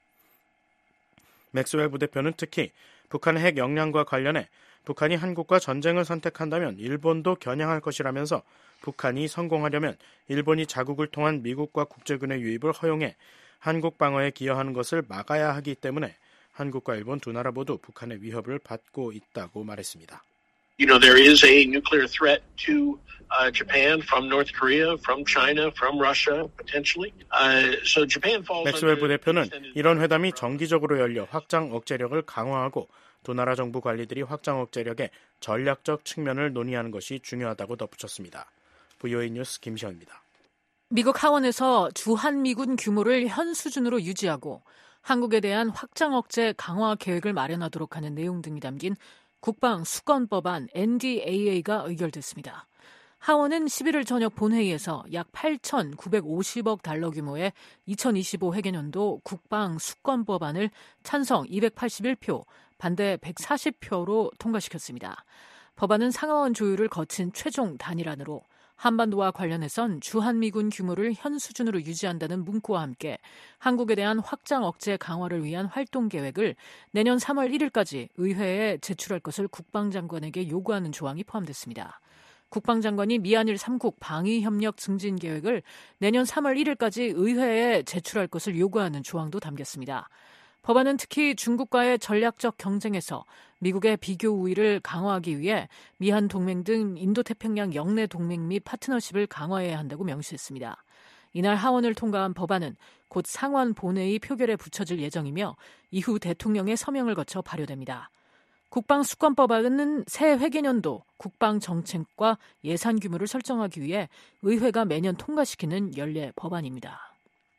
맥스웰 부대표는 특히 북한의 핵 역량과 관련해 북한이 한국과 전쟁을 선택한다면 일본도 겨냥할 것이라면서 북한이 성공하려면 일본이 자국을 통한 미국과 국제군의 유입을 허용해 한국 방어에 기여하는 것을 막아야 하기 때문에 한국과 일본 두 나라 모두 북한의 위협을 받고 있다고 말했습니다. You know, there is a nuclear threat to Japan from North Korea, from China, from Russia, potentially. So Japan falls 맥스웰 부대표는 이런 회담이 정기적으로 열려 확장 억제력을 강화하고 두 나라 정부 관리들이 확장 억제력의 전략적 측면을 논의하는 것이 중요하다고 덧붙였습니다. VOA 뉴스 김시영입니다. 미국 하원에서 주한미군 규모를 현 수준으로 유지하고 한국에 대한 확장 억제 강화 계획을 마련하도록 하는 내용 등이 담긴 국방 수권법안 NDAA가 의결됐습니다. 하원은 11일 저녁 본회의에서 약 8,950억 달러 규모의 2025 회계년도 국방 수권법안을 찬성 281표, 반대 140표로 통과시켰습니다. 법안은 상하원 조율을 거친 최종 단일안으로 한반도와 관련해선 주한미군 규모를 현 수준으로 유지한다는 문구와 함께 한국에 대한 확장 억제 강화를 위한 활동 계획을 내년 3월 1일까지 의회에 제출할 것을 국방장관에게 요구하는 조항이 포함됐습니다. 국방장관이 미한일 3국 방위협력 증진 계획을 내년 3월 1일까지 의회에 제출할 것을 요구하는 조항도 담겼습니다. 법안은 특히 중국과의 전략적 경쟁에서 미국의 비교 우위를 강화하기 위해 미한 동맹 등 인도태평양 영내 동맹 및 파트너십을 강화해야 한다고 명시했습니다. 이날 하원을 통과한 법안은 곧 상원 본회의 표결에 붙여질 예정이며 이후 대통령의 서명을 거쳐 발효됩니다. 국방수권법안은 새 회계년도 국방정책과 예산 규모를 설정하기 위해 의회가 매년 통과시키는 연례 법안입니다.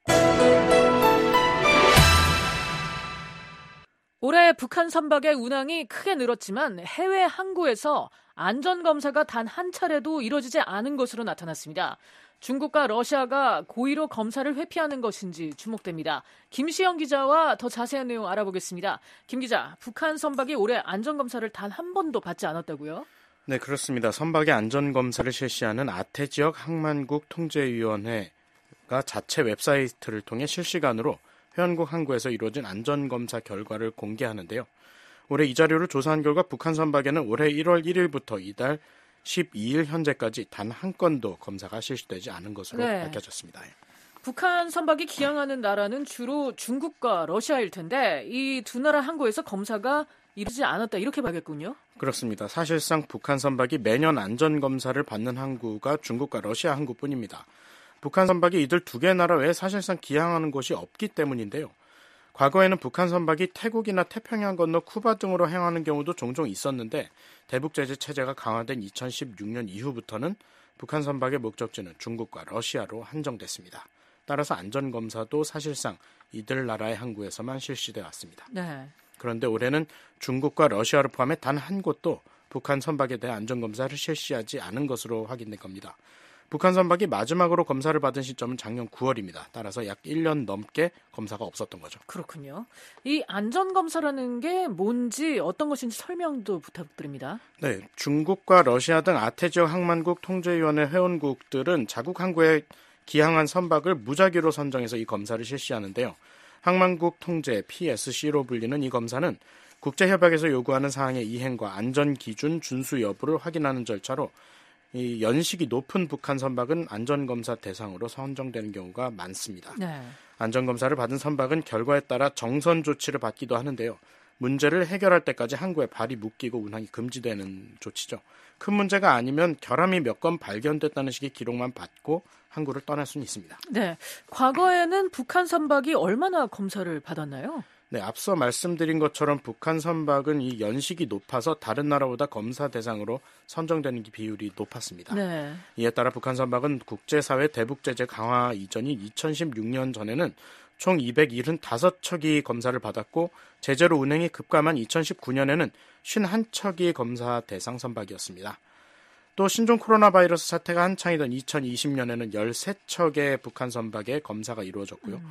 올해 북한 선박의 운항이 크게 늘었지만 해외 항구에서 안전검사가 단 한 차례도 이뤄지지 않은 것으로 나타났습니다. 중국과 러시아가 고의로 검사를 회피하는 것인지 주목됩니다. 김시영 기자와 더 자세한 내용 알아보겠습니다. 김 기자, 북한 선박이 올해 안전검사를 단 한 번도 받지 않았다고요? 네, 그렇습니다. 선박의 안전검사를 실시하는 아태지역 항만국 통제위원회가 자체 웹사이트를 통해 실시간으로 회원국 항구에서 이루어진 안전검사 결과를 공개하는데요. 올해 이 자료를 조사한 결과 북한 선박에는 올해 1월 1일부터 이달 12일 현재까지 단 한 건도 검사가 실시되지 않은 것으로 밝혀졌습니다. 북한 선박이 기항하는 나라는 주로 중국과 러시아일 텐데 이 두 나라 항구에서 검사가 이루어지지 않았다 이렇게 봐야겠군요. 그렇습니다. 사실상 북한 선박이 매년 안전검사를 받는 항구가 중국과 러시아 항구뿐입니다. 북한 선박이 이들 두 개 나라 외에 사실상 기항하는 곳이 없기 때문인데요. 과거에는 북한 선박이 태국이나 태평양 건너 쿠바 등으로 행하는 경우도 종종 있었는데 대북 제재 체제가 강화된 2016년 이후부터는 북한 선박의 목적지는 중국과 러시아로 한정됐습니다. 따라서 안전검사도 사실상 이들 나라의 항구에서만 실시돼 왔습니다. 네. 그런데 올해는 중국과 러시아를 포함해 단 한 곳도 북한 선박에 대한 안전검사를 실시하지 않은 것으로 확인된 겁니다. 북한 선박이 마지막으로 검사를 받은 시점은 작년 9월입니다. 따라서 약 1년 넘게 검사가 없었던 거죠. 그렇군요. 이 안전검사라는 게 뭔지 어떤 것인지 설명도 부탁드립니다. 네, 중국과 러시아 등 아태 지역 항만국 통제위원회 회원국들은 자국 항구에 기항한 선박을 무작위로 선정해서 이 검사를 실시하는데요. 항만국 통제 PSC로 불리는 이 검사는 국제협약에서 요구하는 사항의 이행과 안전기준 준수 여부를 확인하는 절차로 이 연식이 높은 북한 선박은 안전검사 대상으로 선정되는 경우가 많습니다. 네. 안전검사를 받은 선박은 결과에 따라 정선 조치를 받기도 하는데요. 문제를 해결할 때까지 항구에 발이 묶이고 운항이 금지되는 조치죠. 큰 문제가 아니면 결함이 몇 건 발견됐다는 식의 기록만 받고 항구를 떠날 수는 있습니다. 네, 과거에는 북한 선박이 얼마나 검사를 받았나요? 네, 앞서 말씀드린 것처럼 북한 선박은 이 연식이 높아서 다른 나라보다 검사 대상으로 선정되는 비율이 높았습니다. 네. 이에 따라 북한 선박은 국제사회 대북 제재 강화 이전인 2016년 전에는 총 275척이 검사를 받았고 제재로 운행이 급감한 2019년에는 51척이 검사 대상 선박이었습니다. 또 신종 코로나 바이러스 사태가 한창이던 2020년에는 13척의 북한 선박에 검사가 이루어졌고요.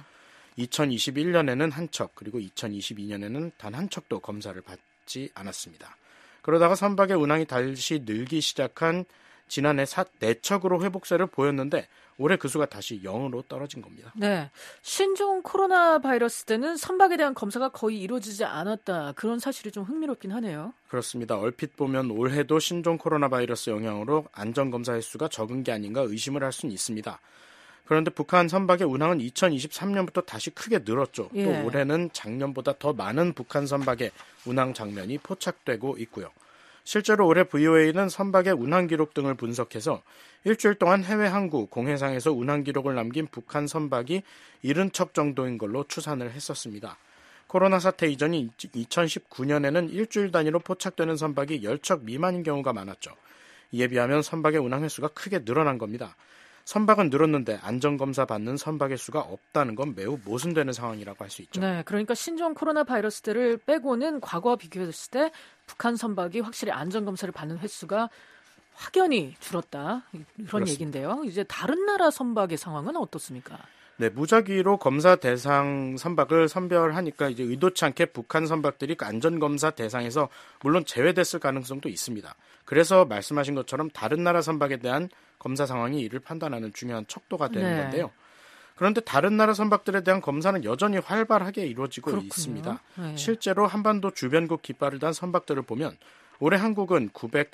2021년에는 한 척, 그리고 2022년에는 단 한 척도 검사를 받지 않았습니다. 그러다가 선박의 운항이 다시 늘기 시작한 지난해 4척으로 회복세를 보였는데 올해 그 수가 다시 0으로 떨어진 겁니다. 네, 신종 코로나 바이러스 때는 선박에 대한 검사가 거의 이루어지지 않았다. 그런 사실이 좀 흥미롭긴 하네요. 그렇습니다. 얼핏 보면 올해도 신종 코로나 바이러스 영향으로 안전검사 횟수가 적은 게 아닌가 의심을 할 수는 있습니다. 그런데 북한 선박의 운항은 2023년부터 다시 크게 늘었죠. 예. 또 올해는 작년보다 더 많은 북한 선박의 운항 장면이 포착되고 있고요. 실제로 올해 VOA는 선박의 운항 기록 등을 분석해서 일주일 동안 해외 항구 공해상에서 운항 기록을 남긴 북한 선박이 70척 정도인 걸로 추산을 했었습니다. 코로나 사태 이전인 2019년에는 일주일 단위로 포착되는 선박이 10척 미만인 경우가 많았죠. 이에 비하면 선박의 운항 횟수가 크게 늘어난 겁니다. 선박은 늘었는데 안전검사 받는 선박의 수가 없다는 건 매우 모순되는 상황이라고 할 수 있죠. 네, 그러니까 신종 코로나 바이러스 때를 빼고는 과거와 비교했을 때 북한 선박이 확실히 안전검사를 받는 횟수가 확연히 줄었다. 이런 그렇습니다. 얘기인데요. 이제 다른 나라 선박의 상황은 어떻습니까? 네, 무작위로 검사 대상 선박을 선별하니까 이제 의도치 않게 북한 선박들이 그 안전검사 대상에서 물론 제외됐을 가능성도 있습니다. 그래서 말씀하신 것처럼 다른 나라 선박에 대한 검사 상황이 이를 판단하는 중요한 척도가 되는 네. 건데요. 그런데 다른 나라 선박들에 대한 검사는 여전히 활발하게 이루어지고 그렇군요. 있습니다. 네. 실제로 한반도 주변국 깃발을 단 선박들을 보면 올해 한국은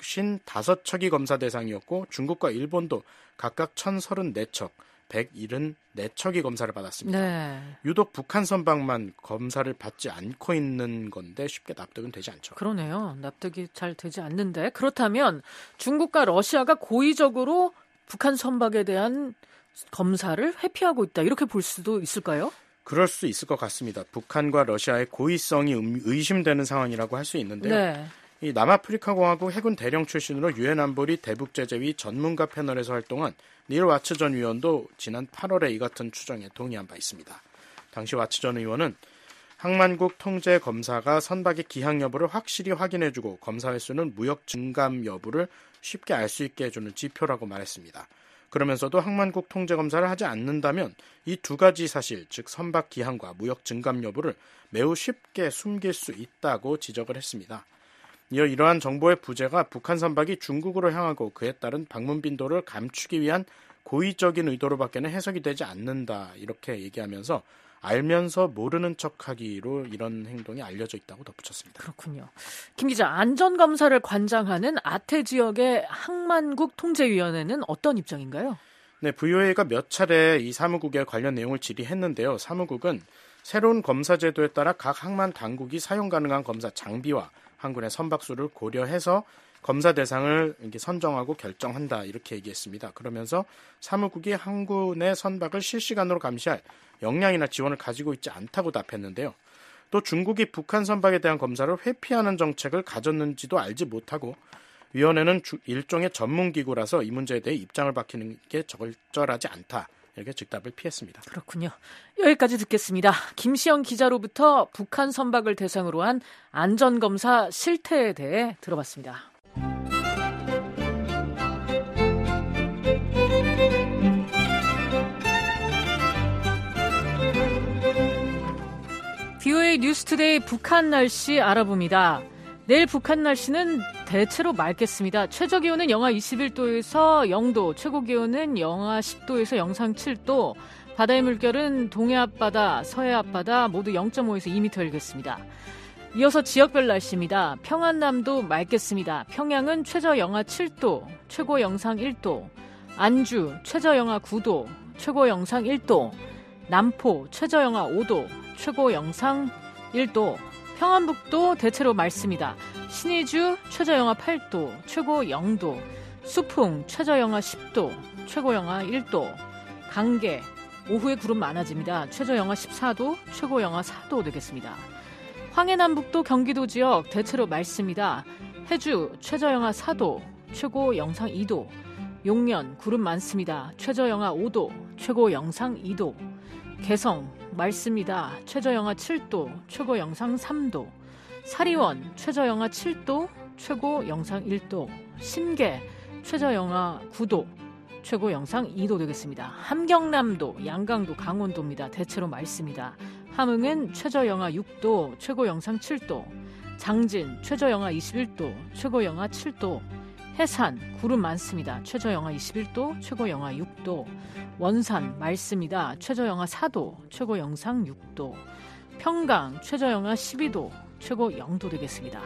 955척이 검사 대상이었고 중국과 일본도 각각 1034척, 174척이 검사를 받았습니다. 네. 유독 북한 선박만 검사를 받지 않고 있는 건데 쉽게 납득은 되지 않죠. 그러네요. 납득이 잘 되지 않는데 그렇다면 중국과 러시아가 고의적으로 북한 선박에 대한 검사를 회피하고 있다. 이렇게 볼 수도 있을까요? 그럴 수 있을 것 같습니다. 북한과 러시아의 고의성이 의심되는 상황이라고 할 수 있는데요. 네. 이 남아프리카 공화국 해군 대령 출신으로 유엔 안보리 대북제재위 전문가 패널에서 활동한 닐 와츠 전 의원도 지난 8월에 이 같은 추정에 동의한 바 있습니다. 당시 와츠 전 의원은 항만국 통제 검사가 선박의 기항 여부를 확실히 확인해주고 검사 횟수는 무역 증감 여부를 쉽게 알 수 있게 해주는 지표라고 말했습니다. 그러면서도 항만국 통제 검사를 하지 않는다면 이 두 가지 사실, 즉 선박 기항과 무역 증감 여부를 매우 쉽게 숨길 수 있다고 지적을 했습니다. 이어 이러한 정보의 부재가 북한 선박이 중국으로 향하고 그에 따른 방문 빈도를 감추기 위한 고의적인 의도로밖에는 해석이 되지 않는다 이렇게 얘기하면서 알면서 모르는 척하기로 이런 행동이 알려져 있다고 덧붙였습니다. 그렇군요. 김 기자, 안전검사를 관장하는 아태 지역의 항만국 통제위원회는 어떤 입장인가요? 네, VOA가 몇 차례 이 사무국에 관련 내용을 질의했는데요. 사무국은 새로운 검사 제도에 따라 각 항만 당국이 사용 가능한 검사 장비와 항군의 선박수를 고려해서 검사 대상을 이렇게 선정하고 결정한다 이렇게 얘기했습니다. 그러면서 사무국이 항군의 선박을 실시간으로 감시할 역량이나 지원을 가지고 있지 않다고 답했는데요. 또 중국이 북한 선박에 대한 검사를 회피하는 정책을 가졌는지도 알지 못하고 위원회는 일종의 전문기구라서 이 문제에 대해 입장을 밝히는 게 적절하지 않다 여기에 즉답을 피했습니다. 그렇군요. 여기까지 듣겠습니다. 김시영 기자로부터 북한 선박을 대상으로 한 안전검사 실태에 대해 들어봤습니다. VOA 뉴스투데이 북한 날씨 알아봅니다. 내일 북한 날씨는 대체로 맑겠습니다. 최저기온은 영하 21도에서 0도, 최고기온은 영하 10도에서 영상 7도, 바다의 물결은 동해 앞바다, 서해 앞바다 모두 0.5에서 2m 일겠습니다. 이어서 지역별 날씨입니다. 평안남도 맑겠습니다. 평양은 최저 영하 7도, 최고 영상 1도, 안주 최저 영하 9도, 최고 영상 1도, 남포 최저 영하 5도, 최고 영상 1도, 평안북도 대체로 맑습니다. 신의주 최저 영하 8도, 최고 0도, 수풍 최저 영하 10도, 최고 영하 1도, 강계 오후에 구름 많아집니다. 최저 영하 14도, 최고 영하 4도 되겠습니다. 황해남북도 경기도 지역 대체로 맑습니다. 해주 최저 영하 4도, 최고 영상 2도, 용년 구름 많습니다. 최저 영하 5도, 최고 영상 2도, 개성 맑습니다. 최저 영하 7도, 최고 영상 3도, 사리원 최저 영하 7도, 최고 영상 1도, 신계 최저 영하 9도, 최고 영상 2도 되겠습니다. 함경남도, 양강도, 강원도입니다. 대체로 맑습니다. 함흥은 최저 영하 6도, 최고 영상 7도, 장진 최저 영하 21도, 최고 영하 7도, 해산 구름 많습니다. 최저 영하 21도, 최고 영하 6도, 원산 맑습니다. 최저 영하 4도, 최고 영상 6도, 평강 최저 영하 12도, 최고 0도 되겠습니다.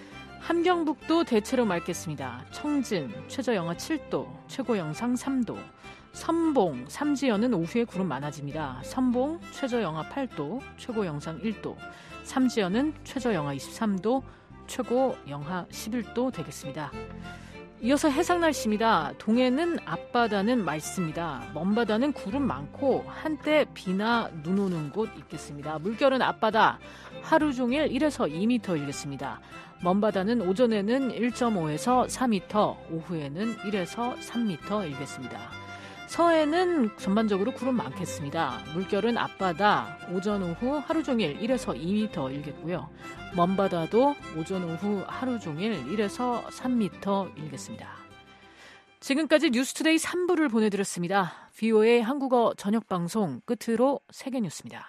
함경북도 대체로 맑겠습니다. 청진 최저 영하 7도, 최고 영상 3도, 선봉, 삼지연은 오후에 구름 많아집니다. 선봉 최저 영하 8도, 최고 영상 1도, 삼지연은 최저 영하 23도, 최고 영하 11도 되겠습니다. 이어서 해상 날씨입니다. 동해는 앞바다는 맑습니다. 먼바다는 구름 많고 한때 비나 눈 오는 곳 있겠습니다. 물결은 앞바다 하루 종일 1에서 2m 일겠습니다. 먼바다는 오전에는 1.5에서 4m, 오후에는 1에서 3m 일겠습니다. 서해는 전반적으로 구름 많겠습니다. 물결은 앞바다 오전 오후 하루 종일 1에서 2m 일겠고요. 먼바다도 오전 오후 하루 종일 1에서 3m 일겠습니다. 지금까지 뉴스투데이 3부를 보내드렸습니다. VOA 한국어 저녁방송 끝으로 세계뉴스입니다.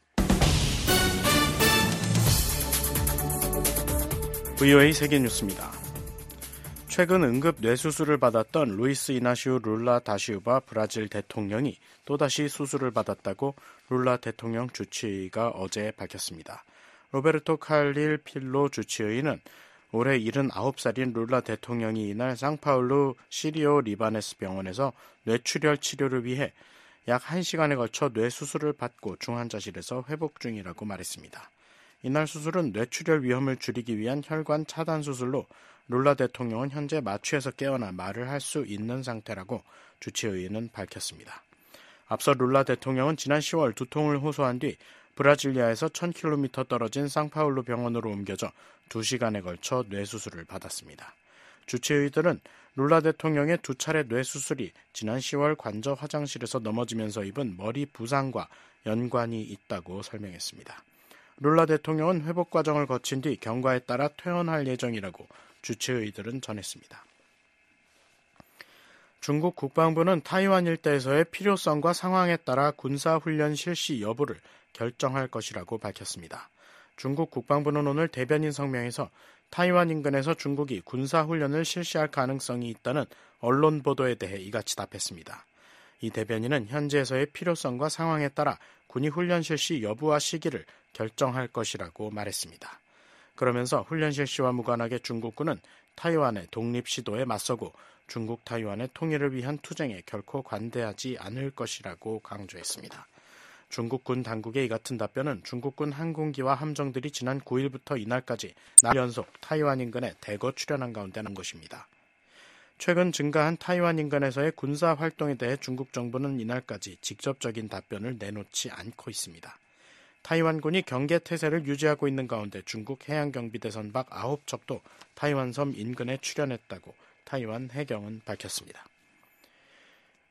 VOA 세계뉴스입니다. 최근 응급 뇌수술을 받았던 루이스 이나시우 룰라 다시우바 브라질 대통령이 또다시 수술을 받았다고 룰라 대통령 주치의가 어제 밝혔습니다. 로베르토 칼릴 필로 주치의는 올해 79살인 룰라 대통령이 이날 상파울루 시리오 리바네스 병원에서 뇌출혈 치료를 위해 약 1시간에 걸쳐 뇌수술을 받고 중환자실에서 회복 중이라고 말했습니다. 이날 수술은 뇌출혈 위험을 줄이기 위한 혈관 차단 수술로 룰라 대통령은 현재 마취에서 깨어나 말을 할 수 있는 상태라고 주치의는 밝혔습니다. 앞서 룰라 대통령은 지난 10월 두통을 호소한 뒤 브라질리아에서 1000km 떨어진 상파울루 병원으로 옮겨져 2시간에 걸쳐 뇌수술을 받았습니다. 주치의들은 룰라 대통령의 2차례 뇌수술이 지난 10월 관저 화장실에서 넘어지면서 입은 머리 부상과 연관이 있다고 설명했습니다. 룰라 대통령은 회복 과정을 거친 뒤 경과에 따라 퇴원할 예정이라고 주치의들은 전했습니다. 중국 국방부는 타이완 일대에서의 필요성과 상황에 따라 군사훈련 실시 여부를 결정할 것이라고 밝혔습니다. 중국 국방부는 오늘 대변인 성명에서 타이완 인근에서 중국이 군사훈련을 실시할 가능성이 있다는 언론 보도에 대해 이같이 답했습니다. 이 대변인은 현지에서의 필요성과 상황에 따라 군이 훈련 실시 여부와 시기를 결정할 것이라고 말했습니다. 그러면서 훈련 실시와 무관하게 중국군은 타이완의 독립 시도에 맞서고 중국 타이완의 통일을 위한 투쟁에 결코 관대하지 않을 것이라고 강조했습니다. 중국군 당국의 이 같은 답변은 중국군 항공기와 함정들이 지난 9일부터 이날까지 날 연속 타이완 인근에 대거 출현한 가운데 난 것입니다. 최근 증가한 타이완 인근에서의 군사 활동에 대해 중국 정부는 이날까지 직접적인 답변을 내놓지 않고 있습니다. 타이완군이 경계 태세를 유지하고 있는 가운데 중국 해양경비대 선박 9척도 타이완 섬 인근에 출현했다고 타이완 해경은 밝혔습니다.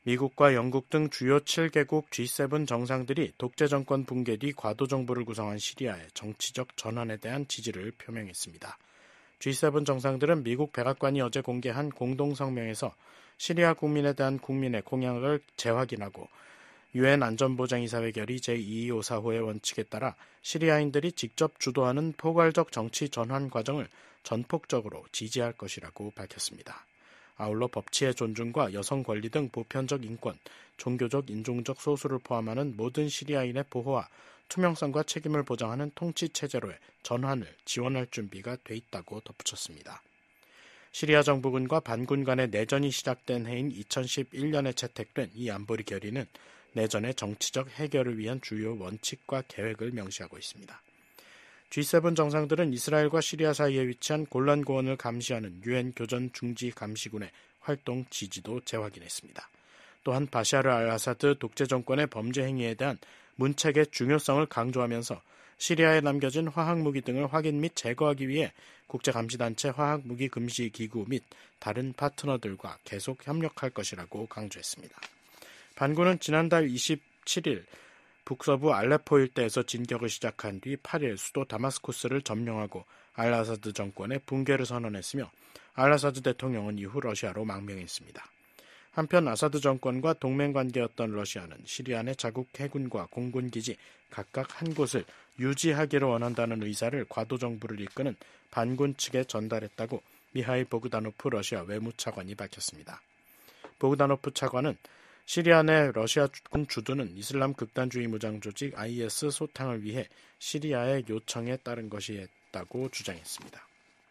미국과 영국 등 주요 7개국 G7 정상들이 독재 정권 붕괴 뒤 과도 정부를 구성한 시리아의 정치적 전환에 대한 지지를 표명했습니다. G7 정상들은 미국 백악관이 어제 공개한 공동 성명에서 시리아 국민에 대한 국민의 공약을 재확인하고 유엔 안전보장이사회 결의 제2254호의 원칙에 따라 시리아인들이 직접 주도하는 포괄적 정치 전환 과정을 전폭적으로 지지할 것이라고 밝혔습니다. 아울러 법치의 존중과 여성 권리 등 보편적 인권, 종교적, 인종적 소수를 포함하는 모든 시리아인의 보호와 투명성과 책임을 보장하는 통치 체제로의 전환을 지원할 준비가 돼 있다고 덧붙였습니다. 시리아 정부군과 반군 간의 내전이 시작된 해인 2011년에 채택된 이 안보리 결의는 내전의 정치적 해결을 위한 주요 원칙과 계획을 명시하고 있습니다. G7 정상들은 이스라엘과 시리아 사이에 위치한 골란 고원을 감시하는 유엔 교전 중지 감시군의 활동 지지도 재확인했습니다. 또한 바샤르 알아사드 독재 정권의 범죄 행위에 대한 문책의 중요성을 강조하면서 시리아에 남겨진 화학무기 등을 확인 및 제거하기 위해 국제감시단체 화학무기 금지 기구 및 다른 파트너들과 계속 협력할 것이라고 강조했습니다. 반군은 지난달 27일 북서부 알레포 일대에서 진격을 시작한 뒤 8일 수도 다마스쿠스를 점령하고 알아사드 정권의 붕괴를 선언했으며 알아사드 대통령은 이후 러시아로 망명했습니다. 한편 아사드 정권과 동맹관계였던 러시아는 시리아 내 자국 해군과 공군기지 각각 한 곳을 유지하기를 원한다는 의사를 과도 정부를 이끄는 반군 측에 전달했다고 미하일 보그다노프 러시아 외무차관이 밝혔습니다. 보그다노프 차관은 시리아 내 러시아군 주둔은 이슬람 극단주의 무장 조직 IS 소탕을 위해 시리아의 요청에 따른 것이었다고 주장했습니다.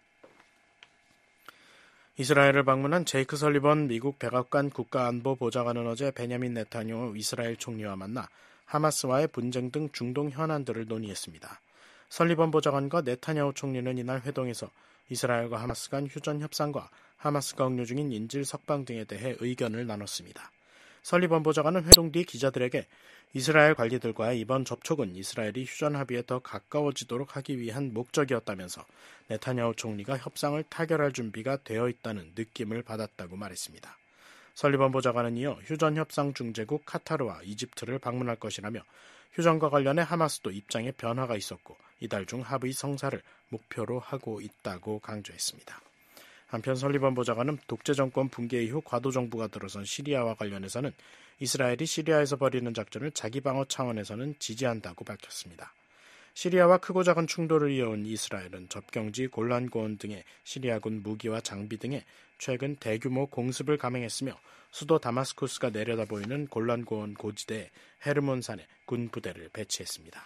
이스라엘을 방문한 제이크 설리번 미국 백악관 국가안보보좌관은 어제 베냐민 네타냐후 이스라엘 총리와 만나 하마스와의 분쟁 등 중동 현안들을 논의했습니다. 설리번 보좌관과 네타냐후 총리는 이날 회동에서 이스라엘과 하마스 간 휴전 협상과 하마스가 억류 중인 인질 석방 등에 대해 의견을 나눴습니다. 설리번 보좌관은 회동 뒤 기자들에게 이스라엘 관리들과의 이번 접촉은 이스라엘이 휴전 합의에 더 가까워지도록 하기 위한 목적이었다면서 네타냐후 총리가 협상을 타결할 준비가 되어 있다는 느낌을 받았다고 말했습니다. 설리번 보좌관은 이어 휴전 협상 중재국 카타르와 이집트를 방문할 것이라며 휴전과 관련해 하마스도 입장에 변화가 있었고 이달 중 합의 성사를 목표로 하고 있다고 강조했습니다. 한편 설리번 보좌관은 독재 정권 붕괴 이후 과도 정부가 들어선 시리아와 관련해서는 이스라엘이 시리아에서 벌이는 작전을 자기 방어 차원에서는 지지한다고 밝혔습니다. 시리아와 크고 작은 충돌을 이어온 이스라엘은 접경지 골란 고원 등의 시리아군 무기와 장비 등에 최근 대규모 공습을 감행했으며 수도 다마스쿠스가 내려다 보이는 골란 고원 고지대에 헤르몬산에 군 부대를 배치했습니다.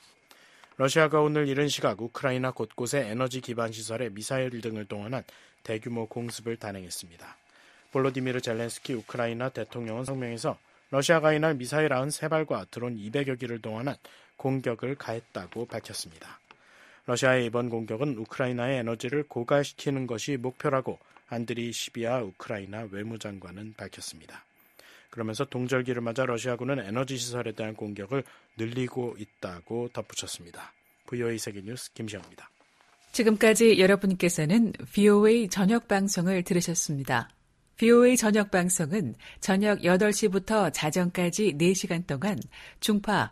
러시아가 오늘 이른 시각 우크라이나 곳곳의 에너지 기반 시설에 미사일 등을 동원한 대규모 공습을 단행했습니다. 볼로디미르 젤렌스키 우크라이나 대통령은 성명에서 러시아가 이날 미사일 93발과 드론 200여 기를 동원한 공격을 가했다고 밝혔습니다. 러시아의 이번 공격은 우크라이나의 에너지를 고갈시키는 것이 목표라고 안드리 시비아 우크라이나 외무장관은 밝혔습니다. 그러면서 동절기를 맞아 러시아군은 에너지 시설에 대한 공격을 늘리고 있다고 덧붙였습니다. VOA 세계뉴스 김시영입니다. 지금까지 여러분께서는 VOA 저녁 방송을 들으셨습니다. VOA 저녁 방송은 저녁 8시부터 자정까지 4시간 동안 중파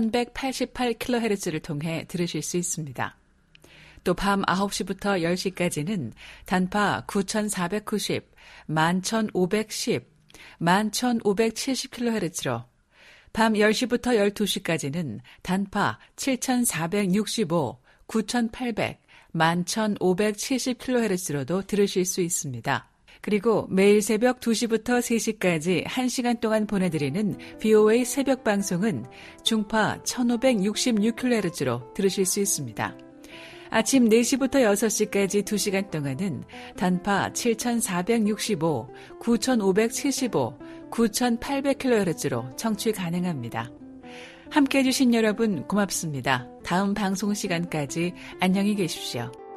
1188kHz를 통해 들으실 수 있습니다. 또 밤 9시부터 10시까지는 단파 9490, 11510, 11570kHz로 밤 10시부터 12시까지는 단파 7465, 9800, 11570kHz로도 들으실 수 있습니다. 그리고 매일 새벽 2시부터 3시까지 1시간 동안 보내드리는 VOA 새벽 방송은 중파 1566kHz로 들으실 수 있습니다. 아침 4시부터 6시까지 2시간 동안은 단파 7465, 9575, 9800kHz로 청취 가능합니다. 함께해 주신 여러분 고맙습니다. 다음 방송 시간까지 안녕히 계십시오.